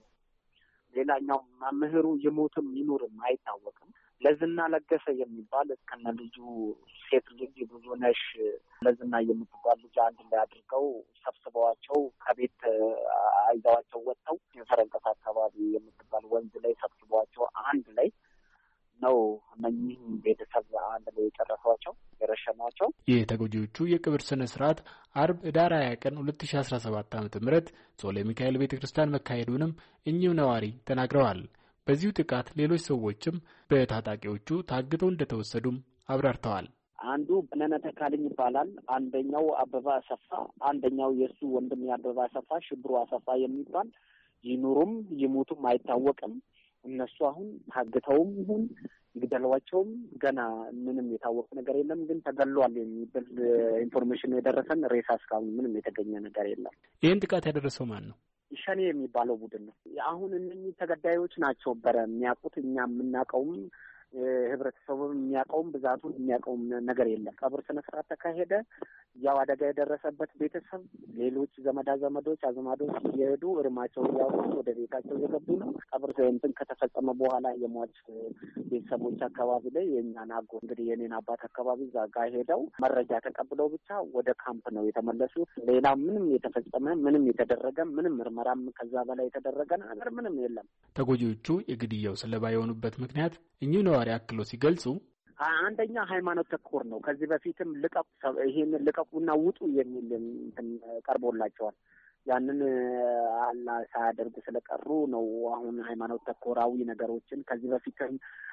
Speaker 20: ሌላኛው መምህሩ ይሞትም ይኑርም አይታወቅም። ለዝና ለገሰ የሚባል እስከነ ልጁ ሴት ልጅ ብዙ ነሽ ለዝና የምትባል ልጅ አንድ ላይ አድርገው ሰብስበዋቸው ከቤት አይዘዋቸው ወጥተው የፈረንቀስ አካባቢ የምትባል ወንዝ ላይ ሰብስበዋቸው አንድ ላይ ነው እነኚህ ቤተሰብ አንድ ላይ የጨረሷቸው የረሸኗቸው።
Speaker 8: የተጎጂዎቹ የቅብር ስነ ስርዓት አርብ ህዳር ሃያ ቀን ሁለት ሺህ አስራ ሰባት ዓመተ ምህረት ጾለ ሚካኤል ቤተክርስቲያን መካሄዱንም እኚሁ ነዋሪ ተናግረዋል። በዚሁ ጥቃት ሌሎች ሰዎችም በታጣቂዎቹ ታግተው እንደተወሰዱም አብራርተዋል።
Speaker 20: አንዱ በነነ ተካልኝ ይባላል። አንደኛው አበባ አሰፋ፣ አንደኛው የሱ ወንድም የአበባ አሰፋ ሽብሩ አሰፋ የሚባል ይኑሩም ይሞቱም አይታወቅም። እነሱ አሁን ታግተውም ይሁን ይግደሏቸውም ገና ምንም የታወቀ ነገር የለም። ግን ተገሏል የሚብል ኢንፎርሜሽን የደረሰን ሬሳ እስካሁን ምንም የተገኘ ነገር የለም።
Speaker 8: ይህን ጥቃት ያደረሰው ማን ነው?
Speaker 20: ሸኔ የሚባለው ቡድን ነው። አሁን እነኚህ ተገዳዮች ናቸው በረ የሚያውቁት እኛ የምናውቀውም ህብረተሰቡም የሚያውቀውም ብዛቱን የሚያውቀውም ነገር የለም። ቀብር ስነ ስርዓት ተካሄደ። ያው አደጋ የደረሰበት ቤተሰብ ሌሎች ዘመዳ ዘመዶች አዝማዶች እየሄዱ እርማቸው እያወጡ ወደ ቤታቸው እየገቡ ነው። ቀብር እንትን ከተፈጸመ በኋላ የሟች ቤተሰቦች አካባቢ ላይ የእኛን አጎ እንግዲህ የኔን አባት አካባቢ እዛ ጋ ሄደው መረጃ ተቀብለው ብቻ ወደ ካምፕ ነው የተመለሱት። ሌላ ምንም የተፈጸመ ምንም የተደረገ ምንም ምርመራም ከዛ በላይ የተደረገ ነገር ምንም የለም።
Speaker 8: ተጎጂዎቹ የግድያው ሰለባ የሆኑበት ምክንያት እኚሁ ነዋሪ አክሎ ሲገልጹ
Speaker 20: አንደኛ ሃይማኖት ተኮር ነው። ከዚህ በፊትም ልቀቁ ይሄን ልቀቁና ውጡ የሚል እንትን ቀርቦላቸዋል። ያንን አላ ሳያደርጉ ስለቀሩ ነው አሁን ሃይማኖት ተኮራዊ ነገሮችን ከዚህ በፊትም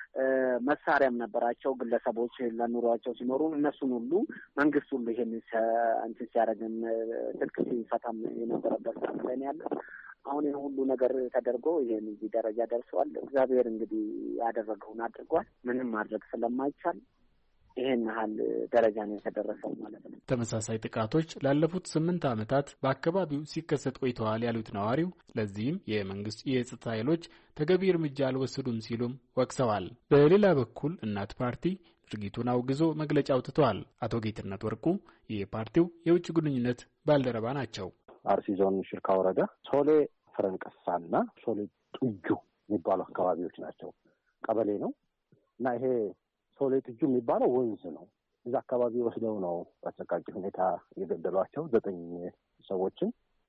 Speaker 20: መሳሪያም ነበራቸው ግለሰቦች ለኑሯቸው ሲኖሩ እነሱን ሁሉ መንግስት ሁሉ ይሄን እንትን ሲያደርግም ትልቅ ሲፈታም የነበረበት ሰዓት ላይ ያለ አሁን ይሄ ሁሉ ነገር ተደርጎ ይሄን እዚህ ደረጃ ደርሰዋል። እግዚአብሔር እንግዲህ ያደረገውን አድርጓል። ምንም ማድረግ ስለማይቻል ይሄን ያህል ደረጃ ነው የተደረሰው ማለት ነው።
Speaker 8: ተመሳሳይ ጥቃቶች ላለፉት ስምንት ዓመታት በአካባቢው ሲከሰት ቆይተዋል ያሉት ነዋሪው ለዚህም የመንግስት የጸጥታ ኃይሎች ተገቢ እርምጃ አልወሰዱም ሲሉም ወቅሰዋል። በሌላ በኩል እናት ፓርቲ ድርጊቱን አውግዞ መግለጫ አውጥተዋል። አቶ ጌትነት ወርቁ የፓርቲው የውጭ ግንኙነት ባልደረባ ናቸው።
Speaker 21: አርሲ ዞን ሽርካ ወረዳ ሶሌ ፈረንቀሳና ሶሌ ጥጁ የሚባሉ አካባቢዎች ናቸው። ቀበሌ ነው እና ይሄ ሶሌ ጥጁ የሚባለው ወንዝ ነው። እዛ አካባቢ ወስደው ነው በአሰቃቂ ሁኔታ የገደሏቸው። ዘጠኝ ሰዎችን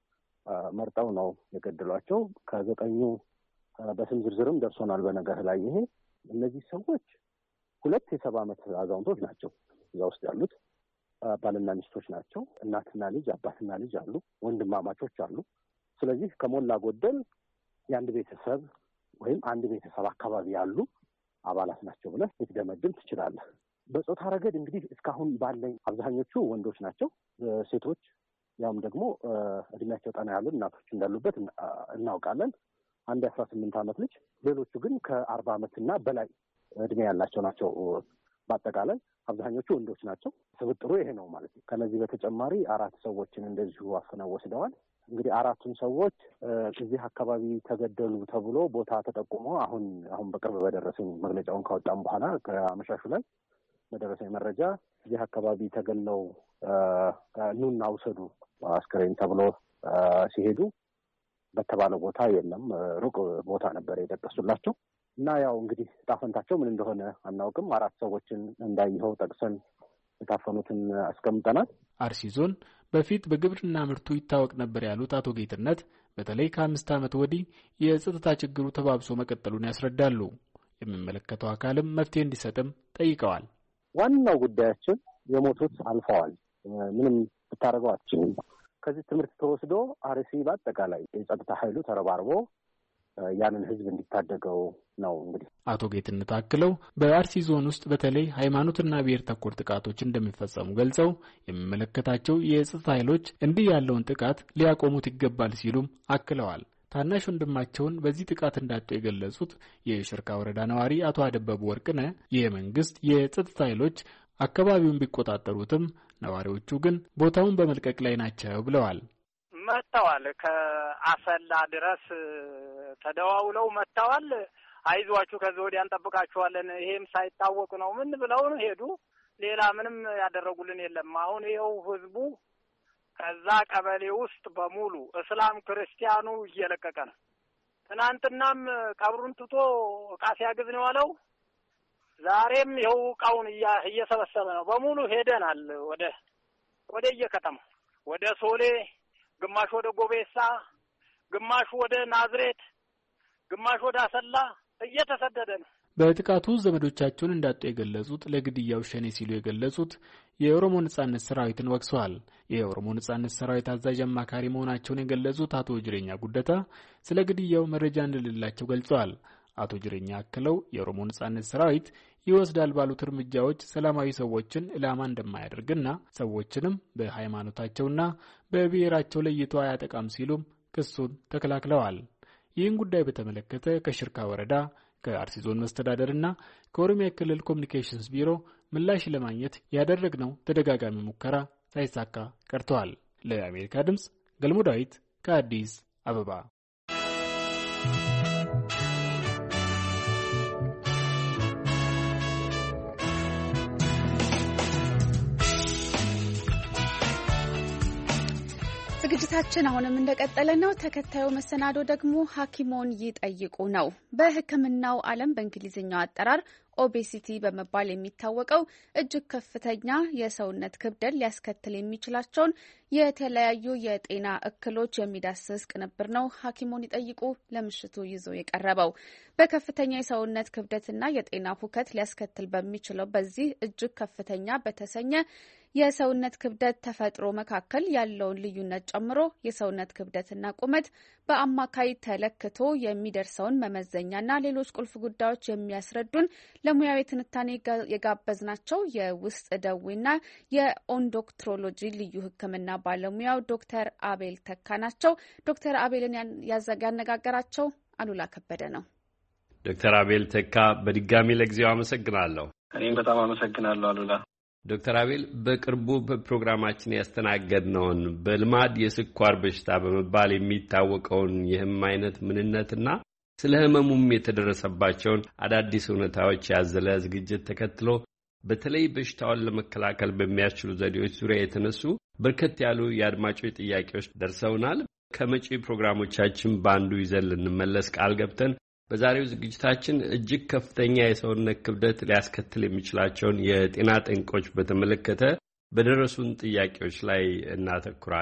Speaker 21: መርጠው ነው የገደሏቸው። ከዘጠኙ በስም ዝርዝርም ደርሶናል በነገር ላይ። ይሄ እነዚህ ሰዎች ሁለት የሰባ ዓመት አዛውንቶች ናቸው እዛ ውስጥ ያሉት። ባልና ሚስቶች ናቸው። እናትና ልጅ፣ አባትና ልጅ አሉ። ወንድማማቾች አሉ። ስለዚህ ከሞላ ጎደል የአንድ ቤተሰብ ወይም አንድ ቤተሰብ አካባቢ ያሉ አባላት ናቸው ብለህ ልትደመድም ትችላለህ። በጾታ ረገድ እንግዲህ እስካሁን ባለኝ አብዛኞቹ ወንዶች ናቸው። ሴቶች ያም ደግሞ እድሜያቸው ጠና ያሉ እናቶች እንዳሉበት እናውቃለን። አንድ አስራ ስምንት ዓመት ልጅ፣ ሌሎቹ ግን ከአርባ ዓመት እና በላይ እድሜ ያላቸው ናቸው። በአጠቃላይ አብዛኞቹ ወንዶች ናቸው። ስብጥሩ ይሄ ነው ማለት ነው። ከነዚህ በተጨማሪ አራት ሰዎችን እንደዚሁ አፍነው ወስደዋል። እንግዲህ አራቱን ሰዎች እዚህ አካባቢ ተገደሉ ተብሎ ቦታ ተጠቁሞ አሁን አሁን በቅርብ በደረሰኝ መግለጫውን ካወጣም በኋላ ከአመሻሹ ላይ በደረሰኝ መረጃ እዚህ አካባቢ ተገለው ኑና ውሰዱ አስክሬን ተብሎ ሲሄዱ በተባለ ቦታ የለም፣ ሩቅ ቦታ ነበር የጠቀሱላቸው እና ያው እንግዲህ ጣፈንታቸው ምን እንደሆነ አናውቅም። አራት ሰዎችን እንዳይኸው ጠቅሰን የታፈኑትን አስቀምጠናል።
Speaker 8: አርሲ ዞን በፊት በግብርና ምርቱ ይታወቅ ነበር ያሉት አቶ ጌትነት በተለይ ከአምስት ዓመት ወዲህ የጸጥታ ችግሩ ተባብሶ መቀጠሉን ያስረዳሉ። የሚመለከተው አካልም መፍትሄ እንዲሰጥም ጠይቀዋል።
Speaker 21: ዋናው ጉዳያችን የሞቱት አልፈዋል። ምንም ብታደርገው አትችልም። ከዚህ ትምህርት ተወስዶ አርሲ በአጠቃላይ የጸጥታ ኃይሉ ተረባርቦ ያንን ህዝብ እንዲታደገው ነው። እንግዲህ
Speaker 8: አቶ ጌትነት አክለው በአርሲ ዞን ውስጥ በተለይ ሃይማኖትና ብሔር ተኮር ጥቃቶች እንደሚፈጸሙ ገልጸው የሚመለከታቸው የጸጥታ ኃይሎች እንዲህ ያለውን ጥቃት ሊያቆሙት ይገባል ሲሉም አክለዋል። ታናሽ ወንድማቸውን በዚህ ጥቃት እንዳጡ የገለጹት የሽርካ ወረዳ ነዋሪ አቶ አደበቡ ወርቅነህ የመንግስት የጸጥታ ኃይሎች አካባቢውን ቢቆጣጠሩትም ነዋሪዎቹ ግን ቦታውን በመልቀቅ ላይ ናቸው ብለዋል።
Speaker 19: መጥተዋል። ከአሰላ ድረስ ተደዋውለው መጥተዋል። አይዟችሁ ከዚህ ወዲያ እንጠብቃችኋለን፣ ይሄም ሳይታወቅ ነው ምን ብለው ሄዱ። ሌላ ምንም ያደረጉልን የለም። አሁን ይኸው ህዝቡ ከዛ ቀበሌ ውስጥ በሙሉ እስላም ክርስቲያኑ እየለቀቀ ነው። ትናንትናም ቀብሩን ትቶ ዕቃ ሲያግዝ ነው ያለው። ዛሬም ይኸው ዕቃውን እየሰበሰበ ነው። በሙሉ ሄደናል ወደ ወደ የከተማው ወደ ሶሌ፣ ግማሽ ወደ ጎቤሳ፣ ግማሽ ወደ ናዝሬት፣ ግማሽ ወደ አሰላ እየተሰደደ ነው።
Speaker 8: በጥቃቱ ዘመዶቻቸውን እንዳጡ የገለጹት ለግድያው ሸኔ ሲሉ የገለጹት የኦሮሞ ነጻነት ሰራዊትን ወቅሰዋል። የኦሮሞ ነጻነት ሰራዊት አዛዥ አማካሪ መሆናቸውን የገለጹት አቶ ጅሬኛ ጉደታ ስለ ግድያው መረጃ እንደሌላቸው ገልጸዋል። አቶ ጅሬኛ አክለው የኦሮሞ ነጻነት ሰራዊት ይወስዳል ባሉት እርምጃዎች ሰላማዊ ሰዎችን ኢላማ እንደማያደርግና ሰዎችንም በሃይማኖታቸውና በብሔራቸው ለይቶ አያጠቃም ሲሉም ክሱን ተከላክለዋል። ይህን ጉዳይ በተመለከተ ከሽርካ ወረዳ ከአርሲ ዞን መስተዳደርና ከኦሮሚያ ክልል ኮሚኒኬሽንስ ቢሮ ምላሽ ለማግኘት ያደረግነው ተደጋጋሚ ሙከራ ሳይሳካ ቀርተዋል። ለአሜሪካ ድምጽ ገልሞ ዳዊት ከአዲስ አበባ።
Speaker 1: ዝግጅታችን አሁንም እንደቀጠለ ነው። ተከታዩ መሰናዶ ደግሞ ሐኪሞን ይጠይቁ ነው። በሕክምናው ዓለም በእንግሊዝኛው አጠራር ኦቤሲቲ በመባል የሚታወቀው እጅግ ከፍተኛ የሰውነት ክብደት ሊያስከትል የሚችላቸውን የተለያዩ የጤና እክሎች የሚዳስስ ቅንብር ነው ሐኪሞን ይጠይቁ ለምሽቱ ይዞ የቀረበው። በከፍተኛ የሰውነት ክብደትና የጤና ሁከት ሊያስከትል በሚችለው በዚህ እጅግ ከፍተኛ በተሰኘ የሰውነት ክብደት ተፈጥሮ መካከል ያለውን ልዩነት ጨምሮ የሰውነት ክብደትና ቁመት በአማካይ ተለክቶ የሚደርሰውን መመዘኛና ሌሎች ቁልፍ ጉዳዮች የሚያስረዱን ለሙያዊ ትንታኔ የጋበዝናቸው የውስጥ ደዌና የኦንዶክትሮሎጂ ልዩ ሕክምና ባለሙያው ዶክተር አቤል ተካ ናቸው። ዶክተር አቤልን ያነጋገራቸው አሉላ ከበደ ነው።
Speaker 15: ዶክተር አቤል ተካ በድጋሚ ለጊዜው አመሰግናለሁ።
Speaker 5: እኔም በጣም አመሰግናለሁ አሉላ።
Speaker 15: ዶክተር አቤል በቅርቡ በፕሮግራማችን ያስተናገድነውን በልማድ የስኳር በሽታ በመባል የሚታወቀውን የህመም አይነት ምንነትና ስለ ህመሙም የተደረሰባቸውን አዳዲስ እውነታዎች ያዘለ ዝግጅት ተከትሎ በተለይ በሽታውን ለመከላከል በሚያስችሉ ዘዴዎች ዙሪያ የተነሱ በርከት ያሉ የአድማጮች ጥያቄዎች ደርሰውናል። ከመጪ ፕሮግራሞቻችን በአንዱ ይዘን ልንመለስ ቃል ገብተን በዛሬው ዝግጅታችን እጅግ ከፍተኛ የሰውነት ክብደት ሊያስከትል የሚችላቸውን የጤና ጠንቆች በተመለከተ በደረሱን ጥያቄዎች ላይ እናተኩራለን።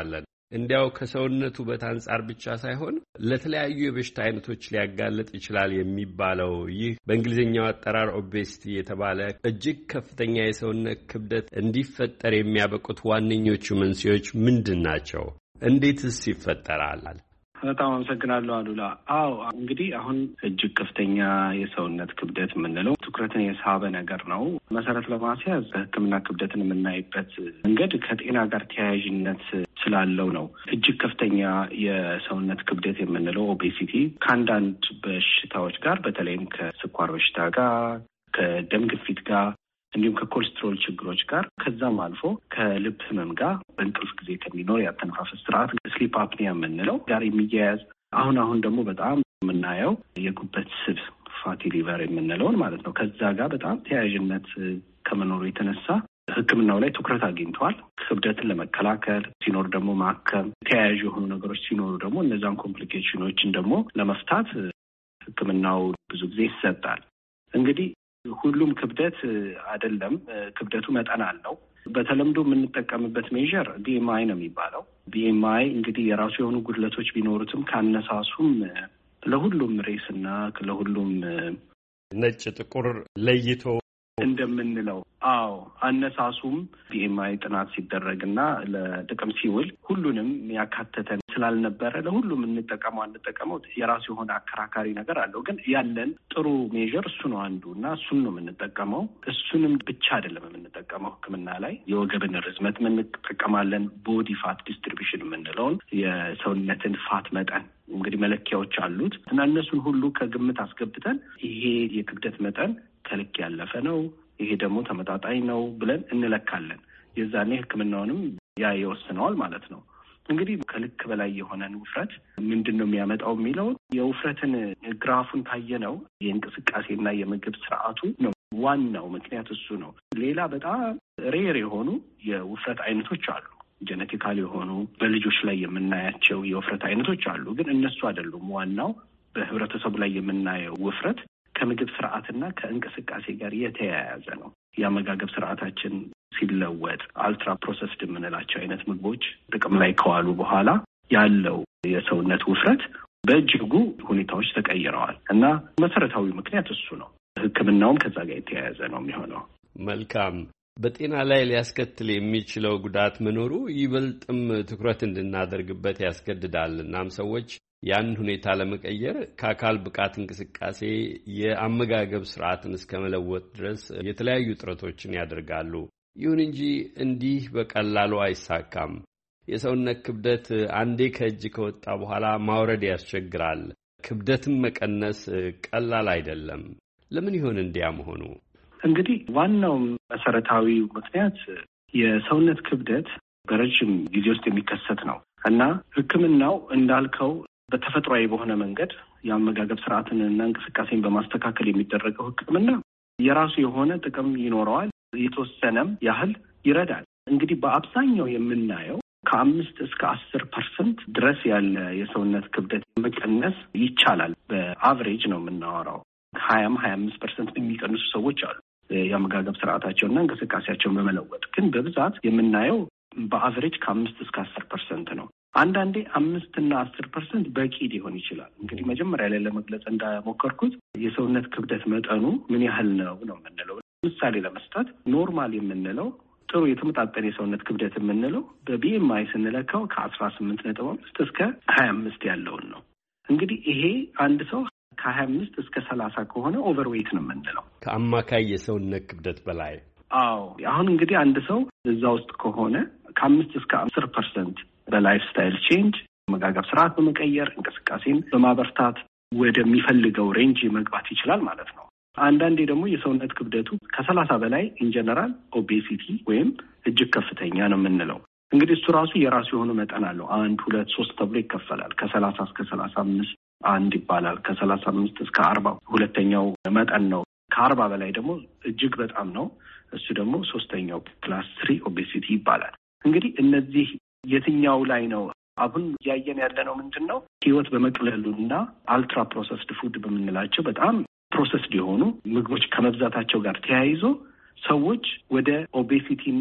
Speaker 15: እንዲያው ከሰውነቱ በታንጻር ብቻ ሳይሆን ለተለያዩ የበሽታ አይነቶች ሊያጋልጥ ይችላል የሚባለው ይህ በእንግሊዝኛው አጠራር ኦቤሲቲ የተባለ እጅግ ከፍተኛ የሰውነት ክብደት እንዲፈጠር የሚያበቁት ዋነኞቹ መንስኤዎች ምንድን ናቸው? እንዴትስ ይፈጠራል?
Speaker 5: በጣም አመሰግናለሁ አሉላ። አዎ እንግዲህ አሁን እጅግ ከፍተኛ የሰውነት ክብደት የምንለው ትኩረትን የሳበ ነገር ነው። መሰረት ለማስያዝ በሕክምና ክብደትን የምናይበት መንገድ ከጤና ጋር ተያያዥነት ስላለው ነው። እጅግ ከፍተኛ የሰውነት ክብደት የምንለው ኦቤሲቲ ከአንዳንድ በሽታዎች ጋር በተለይም ከስኳር በሽታ ጋር፣ ከደም ግፊት ጋር እንዲሁም ከኮሌስትሮል ችግሮች ጋር ከዛም አልፎ ከልብ ህመም ጋር በእንቅልፍ ጊዜ ከሚኖር የአተነፋፈስ ስርዓት ስሊፕ አፕኒያ የምንለው ጋር የሚያያዝ አሁን አሁን ደግሞ በጣም የምናየው የጉበት ስብ ፋቲ ሊቨር የምንለውን ማለት ነው ከዛ ጋር በጣም ተያያዥነት ከመኖሩ የተነሳ ሕክምናው ላይ ትኩረት አግኝቷል። ክብደትን ለመከላከል ሲኖር ደግሞ ማከም፣ ተያያዥ የሆኑ ነገሮች ሲኖሩ ደግሞ እነዛን ኮምፕሊኬሽኖችን ደግሞ ለመፍታት ሕክምናው ብዙ ጊዜ ይሰጣል። እንግዲህ ሁሉም ክብደት አይደለም፣ ክብደቱ መጠን አለው። በተለምዶ የምንጠቀምበት ሜዥር ቢኤምአይ ነው የሚባለው። ቢኤምአይ እንግዲህ የራሱ የሆኑ ጉድለቶች ቢኖሩትም ካነሳሱም ለሁሉም ሬስና ለሁሉም
Speaker 15: ነጭ ጥቁር ለይቶ
Speaker 5: እንደምንለው አዎ አነሳሱም ቢኤምአይ ጥናት ሲደረግና ለጥቅም ሲውል ሁሉንም ያካተተ ስላልነበረ ለሁሉም እንጠቀመው አንጠቀመው የራሱ የሆነ አከራካሪ ነገር አለው። ግን ያለን ጥሩ ሜዥር እሱ ነው አንዱ እና እሱን ነው የምንጠቀመው። እሱንም ብቻ አይደለም የምንጠቀመው ሕክምና ላይ የወገብን ርዝመት እንጠቀማለን። ቦዲ ፋት ዲስትሪቢዩሽን የምንለውን የሰውነትን ፋት መጠን እንግዲህ መለኪያዎች አሉት እና እነሱን ሁሉ ከግምት አስገብተን ይሄ የክብደት መጠን ከልክ ያለፈ ነው፣ ይሄ ደግሞ ተመጣጣኝ ነው ብለን እንለካለን። የዛኔ ሕክምናውንም ያ ይወስነዋል ማለት ነው። እንግዲህ ከልክ በላይ የሆነን ውፍረት ምንድን ነው የሚያመጣው የሚለው የውፍረትን ግራፉን ታየነው የእንቅስቃሴና የምግብ ስርዓቱ ነው ዋናው ምክንያት እሱ ነው። ሌላ በጣም ሬር የሆኑ የውፍረት አይነቶች አሉ። ጄኔቲካሊ የሆኑ በልጆች ላይ የምናያቸው የውፍረት አይነቶች አሉ። ግን እነሱ አይደሉም ዋናው። በህብረተሰቡ ላይ የምናየው ውፍረት ከምግብ ስርዓትና ከእንቅስቃሴ ጋር የተያያዘ ነው። የአመጋገብ ስርዓታችን ሲለወጥ አልትራ ፕሮሰስድ የምንላቸው አይነት ምግቦች ጥቅም ላይ ከዋሉ በኋላ ያለው የሰውነት ውፍረት በእጅጉ ሁኔታዎች ተቀይረዋል እና መሰረታዊ ምክንያት እሱ ነው። ሕክምናውም ከዛ ጋር የተያያዘ ነው የሚሆነው።
Speaker 15: መልካም። በጤና ላይ ሊያስከትል የሚችለው ጉዳት መኖሩ ይበልጥም ትኩረት እንድናደርግበት ያስገድዳል። እናም ሰዎች ያን ሁኔታ ለመቀየር ከአካል ብቃት እንቅስቃሴ የአመጋገብ ስርዓትን እስከ መለወጥ ድረስ የተለያዩ ጥረቶችን ያደርጋሉ። ይሁን እንጂ እንዲህ በቀላሉ አይሳካም። የሰውነት ክብደት አንዴ ከእጅ ከወጣ በኋላ ማውረድ ያስቸግራል። ክብደትን መቀነስ ቀላል አይደለም። ለምን ይሆን እንዲያ መሆኑ?
Speaker 5: እንግዲህ ዋናው መሰረታዊ ምክንያት የሰውነት ክብደት በረጅም ጊዜ ውስጥ የሚከሰት ነው እና ሕክምናው እንዳልከው በተፈጥሯዊ በሆነ መንገድ የአመጋገብ ስርዓትን እና እንቅስቃሴን በማስተካከል የሚደረገው ሕክምና የራሱ የሆነ ጥቅም ይኖረዋል። የተወሰነም ያህል ይረዳል። እንግዲህ በአብዛኛው የምናየው ከአምስት እስከ አስር ፐርሰንት ድረስ ያለ የሰውነት ክብደት መቀነስ ይቻላል። በአቨሬጅ ነው የምናወራው። ሀያም ሀያ አምስት ፐርሰንት የሚቀንሱ ሰዎች አሉ የአመጋገብ ስርዓታቸውና እንቅስቃሴያቸውን በመለወጥ። ግን በብዛት የምናየው በአቨሬጅ ከአምስት እስከ አስር ፐርሰንት ነው። አንዳንዴ አምስት እና አስር ፐርሰንት በቂ ሊሆን ይችላል። እንግዲህ መጀመሪያ ላይ ለመግለጽ እንዳሞከርኩት የሰውነት ክብደት መጠኑ ምን ያህል ነው ነው የምንለው። ምሳሌ ለመስጠት ኖርማል የምንለው ጥሩ የተመጣጠነ የሰውነት ክብደት የምንለው በቢኤምአይ ስንለካው ከአስራ ስምንት ነጥብ አምስት እስከ ሀያ አምስት ያለውን ነው። እንግዲህ ይሄ አንድ ሰው ከሀያ አምስት እስከ ሰላሳ ከሆነ ኦቨርዌይት ነው የምንለው፣
Speaker 15: ከአማካይ የሰውነት ክብደት በላይ።
Speaker 5: አዎ አሁን እንግዲህ አንድ ሰው እዛ ውስጥ ከሆነ ከአምስት እስከ አስር ፐርሰንት በላይፍ ስታይል ቼንጅ አመጋገብ ስርዓት በመቀየር እንቅስቃሴን በማበርታት ወደሚፈልገው ሬንጅ መግባት ይችላል ማለት ነው። አንዳንዴ ደግሞ የሰውነት ክብደቱ ከሰላሳ በላይ ኢንጀነራል ኦቤሲቲ ወይም እጅግ ከፍተኛ ነው የምንለው። እንግዲህ እሱ ራሱ የራሱ የሆነ መጠን አለው። አንድ ሁለት ሶስት ተብሎ ይከፈላል። ከሰላሳ እስከ ሰላሳ አምስት አንድ ይባላል። ከሰላሳ አምስት እስከ አርባ ሁለተኛው መጠን ነው። ከአርባ በላይ ደግሞ እጅግ በጣም ነው። እሱ ደግሞ ሶስተኛው ክላስ ትሪ ኦቤሲቲ ይባላል። እንግዲህ እነዚህ የትኛው ላይ ነው አሁን እያየን ያለ ነው? ምንድን ነው ህይወት በመቅለሉና አልትራ ፕሮሰስድ ፉድ በምንላቸው በጣም ፕሮሰስድ የሆኑ ምግቦች ከመብዛታቸው ጋር ተያይዞ ሰዎች ወደ ኦቤሲቲና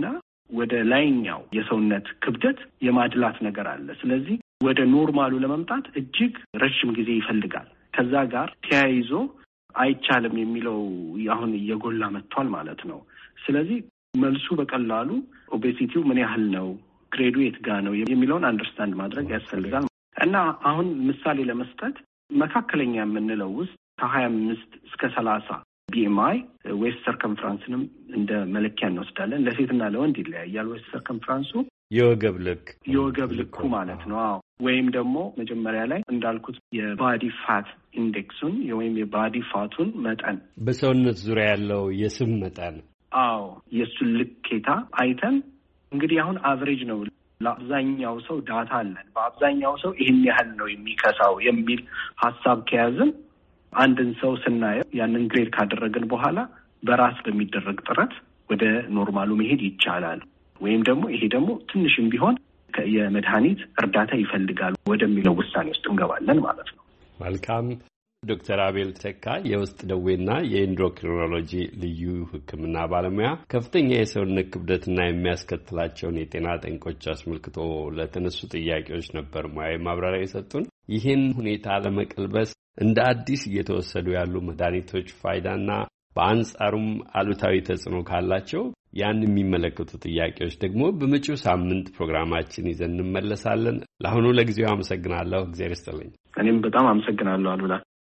Speaker 5: ወደ ላይኛው የሰውነት ክብደት የማድላት ነገር አለ። ስለዚህ ወደ ኖርማሉ ለመምጣት እጅግ ረጅም ጊዜ ይፈልጋል። ከዛ ጋር ተያይዞ አይቻልም የሚለው አሁን እየጎላ መጥቷል ማለት ነው። ስለዚህ መልሱ በቀላሉ ኦቤሲቲው ምን ያህል ነው፣ ግሬዱ የት ጋር ነው የሚለውን አንደርስታንድ ማድረግ ያስፈልጋል እና አሁን ምሳሌ ለመስጠት መካከለኛ የምንለው ውስጥ ከሀያ አምስት እስከ ሰላሳ ቢኤምአይ ዌስት ሰርከምፍራንስንም እንደ መለኪያ እንወስዳለን። ለሴትና ለወንድ ይለያያል። ዌስት ሰርከምፍራንሱ
Speaker 15: የወገብ ልክ
Speaker 5: የወገብ ልኩ ማለት ነው። አዎ ወይም ደግሞ መጀመሪያ ላይ እንዳልኩት የባዲ ፋት ኢንዴክሱን ወይም የባዲ ፋቱን መጠን
Speaker 15: በሰውነት ዙሪያ ያለው የስብ መጠን
Speaker 5: አዎ የሱን ልኬታ አይተን እንግዲህ አሁን አቨሬጅ ነው። ለአብዛኛው ሰው ዳታ አለን። በአብዛኛው ሰው ይህን ያህል ነው የሚከሳው የሚል ሀሳብ ከያዝን አንድን ሰው ስናየው ያንን ግሬድ ካደረግን በኋላ በራስ በሚደረግ ጥረት ወደ ኖርማሉ መሄድ ይቻላል። ወይም ደግሞ ይሄ ደግሞ ትንሽም ቢሆን የመድኃኒት እርዳታ ይፈልጋል ወደሚለው ውሳኔ ውስጥ እንገባለን ማለት ነው።
Speaker 15: መልካም። ዶክተር አቤል ተካ የውስጥ ደዌና የኢንዶክሪኖሎጂ ልዩ ሕክምና ባለሙያ ከፍተኛ የሰውነት ክብደትና የሚያስከትላቸውን የጤና ጠንቆች አስመልክቶ ለተነሱ ጥያቄዎች ነበር ሙያዊ ማብራሪያ የሰጡን። ይህን ሁኔታ ለመቀልበስ እንደ አዲስ እየተወሰዱ ያሉ መድኃኒቶች ፋይዳና በአንጻሩም አሉታዊ ተጽዕኖ ካላቸው ያን የሚመለከቱ ጥያቄዎች ደግሞ በመጪው ሳምንት ፕሮግራማችን ይዘን እንመለሳለን። ለአሁኑ ለጊዜው አመሰግናለሁ። እግዚአብሔር ይስጥልኝ።
Speaker 5: እኔም በጣም አመሰግናለሁ አሉላ።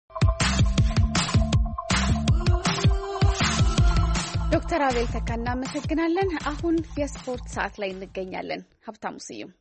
Speaker 1: ዶክተር አቤል ተካ እናመሰግናለን። አሁን የስፖርት ሰዓት ላይ እንገኛለን። ሀብታሙ ስዩም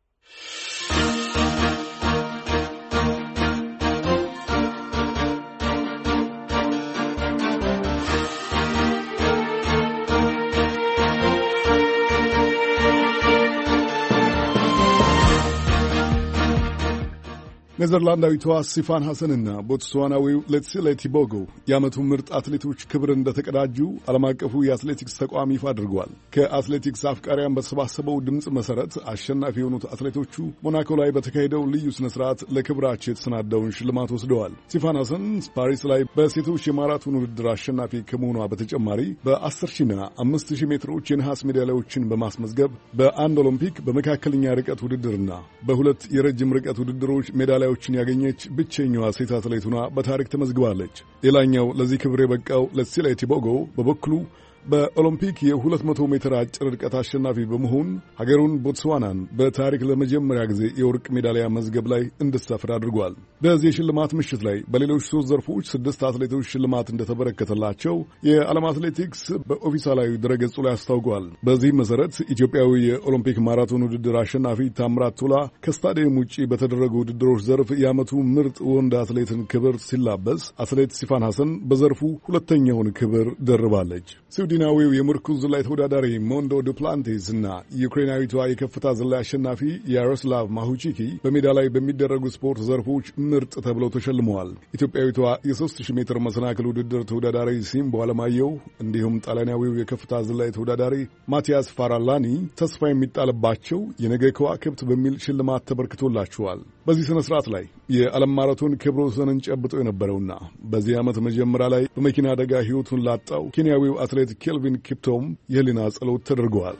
Speaker 18: ኔዘርላንዳዊቷ ሲፋን ሐሰንና ቦትስዋናዊው ሌትሲሌ ቲቦጎ የዓመቱ ምርጥ አትሌቶች ክብር እንደተቀዳጁ ዓለም አቀፉ የአትሌቲክስ ተቋም ይፋ አድርጓል። ከአትሌቲክስ አፍቃሪያን በተሰባሰበው ድምፅ መሠረት አሸናፊ የሆኑት አትሌቶቹ ሞናኮ ላይ በተካሄደው ልዩ ሥነ ሥርዓት ለክብራቸው የተሰናዳውን ሽልማት ወስደዋል። ሲፋን ሐሰን ፓሪስ ላይ በሴቶች የማራቶን ውድድር አሸናፊ ከመሆኗ በተጨማሪ በአስር ሺና አምስት ሺህ ሜትሮች የነሐስ ሜዳሊያዎችን በማስመዝገብ በአንድ ኦሎምፒክ በመካከለኛ ርቀት ውድድርና በሁለት የረጅም ርቀት ውድድሮች ሜዳሊያ ችን ያገኘች ብቸኛዋ ሴት አትሌት ሆና በታሪክ ተመዝግባለች። ሌላኛው ለዚህ ክብር የበቃው ሌትሲሌ ቲቦጎ በበኩሉ በኦሎምፒክ የሁለት መቶ ሜትር አጭር ርቀት አሸናፊ በመሆን ሀገሩን ቦትስዋናን በታሪክ ለመጀመሪያ ጊዜ የወርቅ ሜዳሊያ መዝገብ ላይ እንድትሰፍር አድርጓል። በዚህ የሽልማት ምሽት ላይ በሌሎች ሶስት ዘርፎች ስድስት አትሌቶች ሽልማት እንደተበረከተላቸው የዓለም አትሌቲክስ በኦፊሳላዊ ድረገጹ ላይ አስታውቋል። በዚህም መሰረት ኢትዮጵያዊ የኦሎምፒክ ማራቶን ውድድር አሸናፊ ታምራት ቶላ ከስታዲየም ውጭ በተደረጉ ውድድሮች ዘርፍ የዓመቱ ምርጥ ወንድ አትሌትን ክብር ሲላበስ፣ አትሌት ሲፋን ሐሰን በዘርፉ ሁለተኛውን ክብር ደርባለች። ስዊድናዊው የምርኩዝ ዝላይ ተወዳዳሪ ሞንዶ ዱፕላንቲስ እና ዩክሬናዊቷ የከፍታ ዝላይ አሸናፊ ያሮስላቭ ማሁቺኪ በሜዳ ላይ በሚደረጉ ስፖርት ዘርፎች ምርጥ ተብለው ተሸልመዋል። ኢትዮጵያዊቷ የሦስት ሺህ ሜትር መሰናክል ውድድር ተወዳዳሪ ሲምቦ አለማየሁ እንዲሁም ጣሊያናዊው የከፍታ ዝላይ ተወዳዳሪ ማቲያስ ፋራላኒ ተስፋ የሚጣልባቸው የነገ ከዋክብት በሚል ሽልማት ተበርክቶላቸዋል። በዚህ ስነ ስርዓት ላይ የዓለም ማራቶን ክብረ ወሰንን ጨብጦ የነበረውና በዚህ ዓመት መጀመሪያ ላይ በመኪና አደጋ ሕይወቱን ላጣው ኬንያዊው አትሌት ኬልቪን ኪፕቶም የህሊና ጸሎት ተደርገዋል።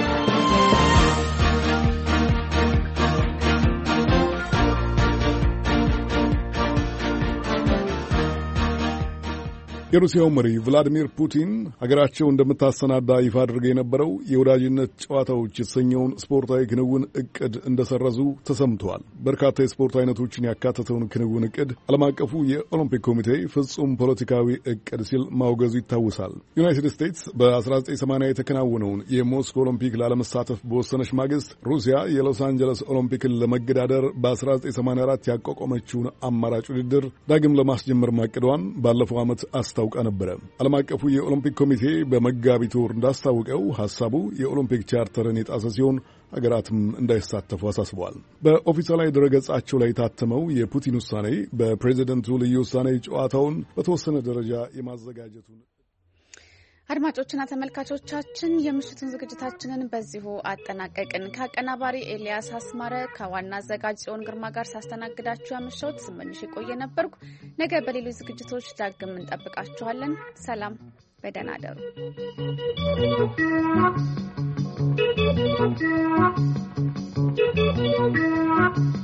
Speaker 18: የሩሲያው መሪ ቭላዲሚር ፑቲን ሀገራቸው እንደምታሰናዳ ይፋ አድርገው የነበረው የወዳጅነት ጨዋታዎች የተሰኘውን ስፖርታዊ ክንውን እቅድ እንደሰረዙ ተሰምተዋል። በርካታ የስፖርት አይነቶችን ያካተተውን ክንውን እቅድ ዓለም አቀፉ የኦሎምፒክ ኮሚቴ ፍጹም ፖለቲካዊ እቅድ ሲል ማውገዙ ይታወሳል። ዩናይትድ ስቴትስ በአስራ ዘጠኝ ሰማንያ የተከናወነውን የሞስኮ ኦሎምፒክ ላለመሳተፍ በወሰነች ማግስት ሩሲያ የሎስ አንጀለስ ኦሎምፒክን ለመገዳደር በአስራ ዘጠኝ ሰማንያ አራት ያቋቋመችውን አማራጭ ውድድር ዳግም ለማስጀመር ማቀዷን ባለፈው ዓመት ታውቃ ነበር። ዓለም አቀፉ የኦሎምፒክ ኮሚቴ በመጋቢት ወር እንዳስታወቀው ሐሳቡ የኦሎምፒክ ቻርተርን የጣሰ ሲሆን ሀገራትም እንዳይሳተፉ አሳስበዋል። በኦፊሳላዊ ድረገጻቸው ላይ የታተመው የፑቲን ውሳኔ በፕሬዚደንቱ ልዩ ውሳኔ ጨዋታውን በተወሰነ ደረጃ የማዘጋጀቱን
Speaker 1: አድማጮችና ተመልካቾቻችን የምሽቱን ዝግጅታችንን በዚሁ አጠናቀቅን። ከአቀናባሪ ኤልያስ አስማረ ከዋና አዘጋጅ ጽዮን ግርማ ጋር ሳስተናግዳችሁ ያመሸሁት ስመኝሽ የቆየ ነበርኩ። ነገ በሌሎች ዝግጅቶች ዳግም እንጠብቃችኋለን። ሰላም፣ በደህና እደሩ።
Speaker 4: Thank you.